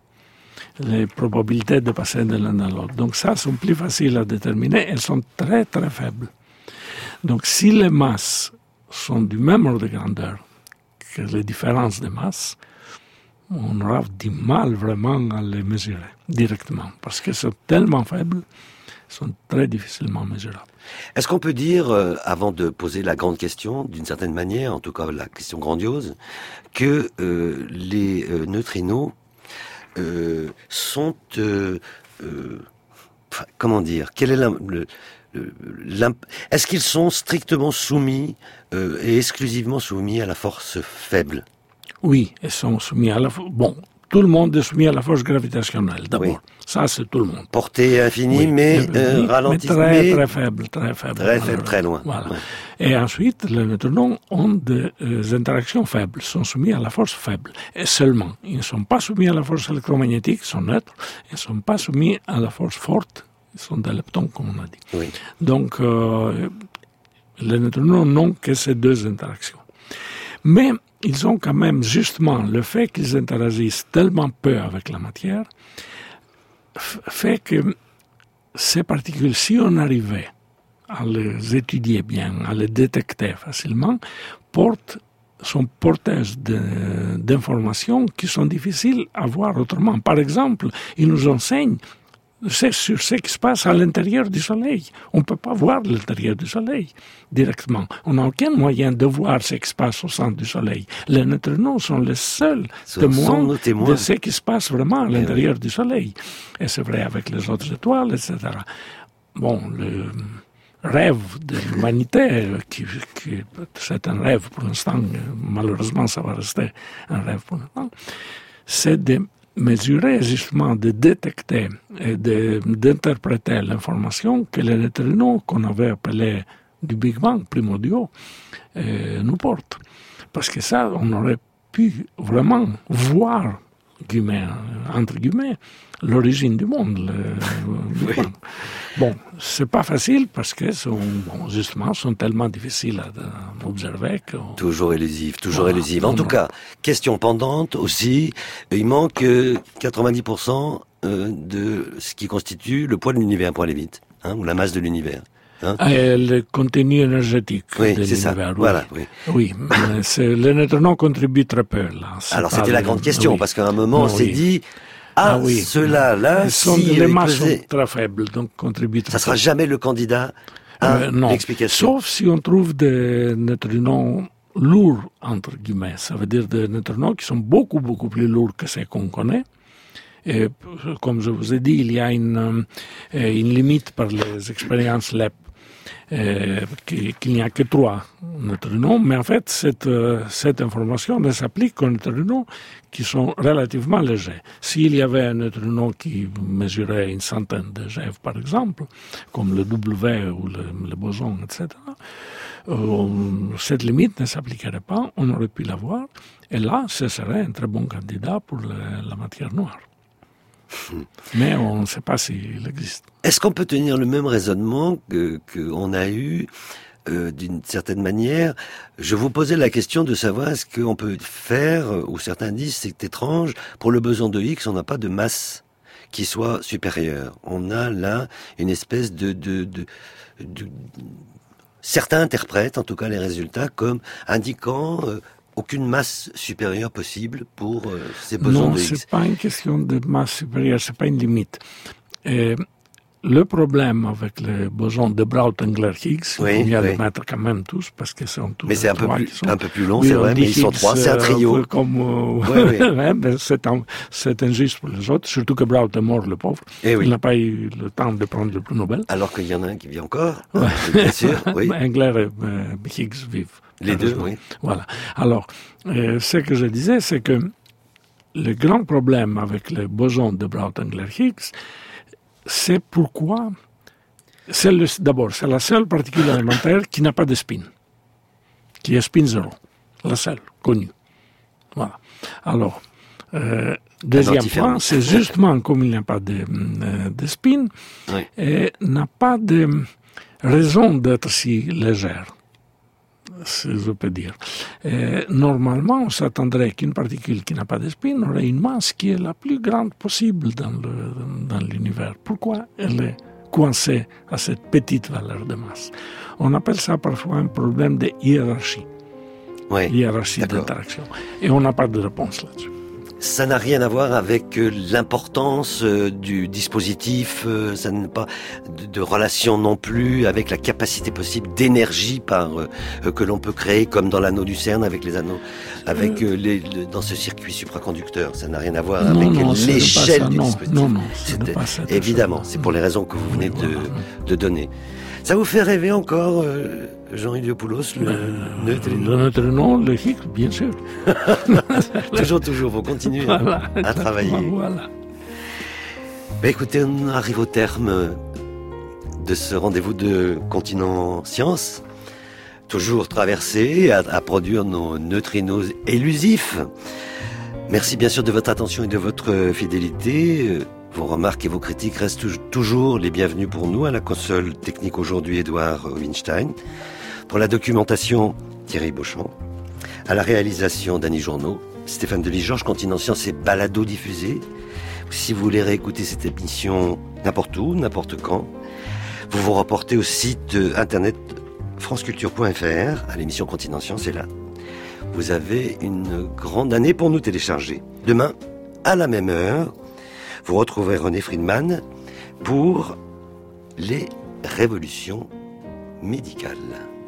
S4: Les probabilités de passer de l'un à l'autre. Donc ça, sont plus faciles à déterminer. Elles sont très, très faibles. Donc si les masses sont du même ordre de grandeur que les différences de masse, on aura du mal vraiment à les mesurer directement. Parce qu'elles sont tellement faibles, elles sont très difficilement mesurables.
S3: Est-ce qu'on peut dire, euh, avant de poser la grande question, d'une certaine manière, en tout cas la question grandiose, que euh, les euh, neutrinos Euh, sont, euh, euh, comment dire, quel est la, le, le, est-ce qu'ils sont strictement soumis euh, et exclusivement soumis à la force faible?
S4: Oui, ils sont soumis à la force. Bon, tout le monde est soumis à la force gravitationnelle, d'abord. Oui. Ça, c'est tout le monde.
S3: Portée infinie, oui, mais euh, ralentissement.
S4: Mais très, très faible, très faible.
S3: Très faible, très loin.
S4: Voilà.
S3: Ouais.
S4: Et ensuite, les neutrinos ont des euh, interactions faibles, sont soumis à la force faible. Et seulement, ils ne sont pas soumis à la force électromagnétique, ils sont neutres. Ils ne sont pas soumis à la force forte, ils sont des leptons, comme on a dit.
S3: Oui.
S4: Donc, euh, les neutrinos n'ont que ces deux interactions. Mais ils ont quand même, justement, le fait qu'ils interagissent tellement peu avec la matière, fait que ces particules, si on arrivait à les étudier bien, à les détecter facilement, portent, sont porteuses de, d'informations qui sont difficiles à voir autrement. Par exemple, ils nous enseignent c'est sur ce qui se passe à l'intérieur du Soleil. On ne peut pas voir l'intérieur du Soleil directement. On n'a aucun moyen de voir ce qui se passe au centre du Soleil. Les neutrinos sont les seuls
S3: ce
S4: témoins,
S3: témoins
S4: de ce qui se passe vraiment à l'intérieur oui. du Soleil. Et c'est vrai avec les autres étoiles, et cetera. Bon, le rêve de l'humanité, qui, qui, c'est un rêve pour l'instant, malheureusement ça va rester un rêve pour l'instant, c'est de mesurer justement, de détecter et de, d'interpréter l'information que les neutrinos qu'on avait appelés du Big Bang primordiaux euh, nous portent. Parce que ça, on aurait pu vraiment voir guillemets, entre guillemets, l'origine du monde. Le,
S3: oui.
S4: Bon, c'est pas facile parce que sont, bon, justement, sont tellement difficiles à, à observer que...
S3: Toujours élusive, toujours
S4: Voilà,
S3: élusive. En tout
S4: non.
S3: cas, question pendante aussi, il manque euh, quatre-vingt-dix pour cent euh, de ce qui constitue le poids de l'univers, pour aller vite, hein, ou la masse de l'univers. Hein.
S4: Et le contenu énergétique
S3: Oui,
S4: de
S3: c'est ça.
S4: l'univers. Oui.
S3: Voilà, oui.
S4: Oui, mais c'est, les neutrons contribuent très peu, là. C'est
S3: Alors
S4: pas
S3: c'était la
S4: le-
S3: grande question,
S4: oui.
S3: parce qu'à un moment
S4: Non,
S3: on s'est
S4: oui.
S3: dit, ah,
S4: Ah oui.
S3: ceux-là, là,
S4: Ils sont,
S3: si
S4: les
S3: euh, ils
S4: masses
S3: faisaient-
S4: sont très faibles, donc contribuent très
S3: ça sera
S4: peu.
S3: jamais le candidat à
S4: Euh, non.
S3: l'explication.
S4: Sauf si on trouve des neutrinos lourds, entre guillemets. Ça veut dire des neutrinos qui sont beaucoup, beaucoup plus lourds que ceux qu'on connaît. Et comme je vous ai dit, il y a une, euh, une limite par les expériences L E P. Euh, qu'il qu'il n'y a que trois neutrinos, mais en fait, cette, euh, cette information ne s'applique qu'aux neutrinos qui sont relativement légers. S'il y avait un neutrino qui mesurait une centaine de G eV, par exemple, comme le W ou le, le boson, et cetera, euh, cette limite ne s'appliquerait pas, on aurait pu l'avoir, et là, ce serait un très bon candidat pour le, la matière noire. Mais on ne sait pas s'il existe.
S3: Est-ce qu'on peut tenir le même raisonnement que qu'on a eu euh, d'une certaine manière? Je vous posais la question de savoir est-ce qu'on peut faire, ou certains disent c'est étrange, pour le boson de Higgs, on n'a pas de masse qui soit supérieure. On a là une espèce de... de, de, de certains interprètent en tout cas les résultats comme indiquant... Euh, aucune masse supérieure possible pour euh, ces bosons
S4: non,
S3: de Higgs.
S4: c'est pas une question de masse supérieure, c'est pas une limite. Et le problème avec les bosons de Braut-Engler-Higgs,
S3: Oui,
S4: il y a
S3: oui.
S4: de mettre quand même tous, parce que sont tous
S3: Mais c'est un peu
S4: trois
S3: plus,
S4: qui sont...
S3: un peu plus long,
S4: Oui,
S3: c'est
S4: on
S3: vrai,
S4: dit
S3: mais ils sont
S4: Higgs,
S3: trois, c'est un
S4: euh,
S3: trio.
S4: peu comme, euh,
S3: Oui, oui.
S4: ouais, ben, c'est, un, c'est injuste pour les autres, surtout que Braut est mort, le pauvre.
S3: Eh oui.
S4: Il n'a pas eu le temps de prendre le prix Nobel.
S3: Alors qu'il y en a un qui vit encore,
S4: Ouais.
S3: bien sûr, oui.
S4: Engler et euh, Higgs vivent.
S3: Les deux,
S4: heureusement.
S3: oui.
S4: Voilà. Alors, euh, ce que je disais, c'est que le grand problème avec le boson de Braut-Engler-Higgs, c'est pourquoi... C'est le, d'abord, c'est la seule particule élémentaire qui n'a pas de spin, qui est spin zéro, la seule, connue. Voilà. Alors, euh, deuxième
S3: antifermi.
S4: point, c'est justement comme il n'y a pas de, euh, de spin,
S3: Oui.
S4: et n'a pas de raison d'être si légère, si je peux dire. Et normalement, on s'attendrait qu'une particule qui n'a pas de spin aurait une masse qui est la plus grande possible dans, le, dans l'univers. Pourquoi elle est coincée à cette petite valeur de masse? On appelle ça parfois un problème de hiérarchie,
S3: Oui.
S4: hiérarchie
S3: D'accord.
S4: d'interaction. Et on n'a pas de réponse là-dessus.
S3: Ça n'a rien à voir avec euh, l'importance euh, du dispositif, euh, ça n'a pas de, de relation non plus avec la capacité possible d'énergie par euh, euh, que l'on peut créer, comme dans l'anneau du CERN avec les anneaux, avec euh, les, le- dans ce circuit supraconducteur. Ça n'a rien à voir
S4: Non,
S3: avec
S4: non, c'est
S3: l'échelle
S4: pas ça,
S3: du
S4: non,
S3: dispositif.
S4: non, non, c'est
S3: C'était-
S4: pas cette
S3: évidemment,
S4: chose.
S3: c'est pour les raisons que vous venez
S4: Oui,
S3: de,
S4: voilà.
S3: de donner. Ça vous fait rêver encore, euh, Jean Iliopoulos, le neutrino?
S4: Le neutrino, le Higgs, bien sûr.
S3: Toujours, toujours, vous continuez à-
S4: Voilà.
S3: à travailler.
S4: Voilà.
S3: Ben écoutez, on arrive au terme de ce rendez-vous de Continent Science. Toujours traversé à, à produire nos neutrinos élusifs. Merci bien sûr de votre attention et de votre fidélité. Vos remarques et vos critiques restent toujours les bienvenus pour nous. À la console technique aujourd'hui, Édouard Winstein. Pour la documentation, Thierry Beauchamp. À la réalisation, Dany Journeau. Stéphane Delis-Georges, Continent Science et balado diffusé. Si vous voulez réécouter cette émission n'importe où, n'importe quand, vous vous reportez au site internet franceculture point f r à l'émission Continent Science, et là, vous avez une grande année pour nous télécharger. Demain, à la même heure, vous retrouverez René Friedman pour les révolutions médicales.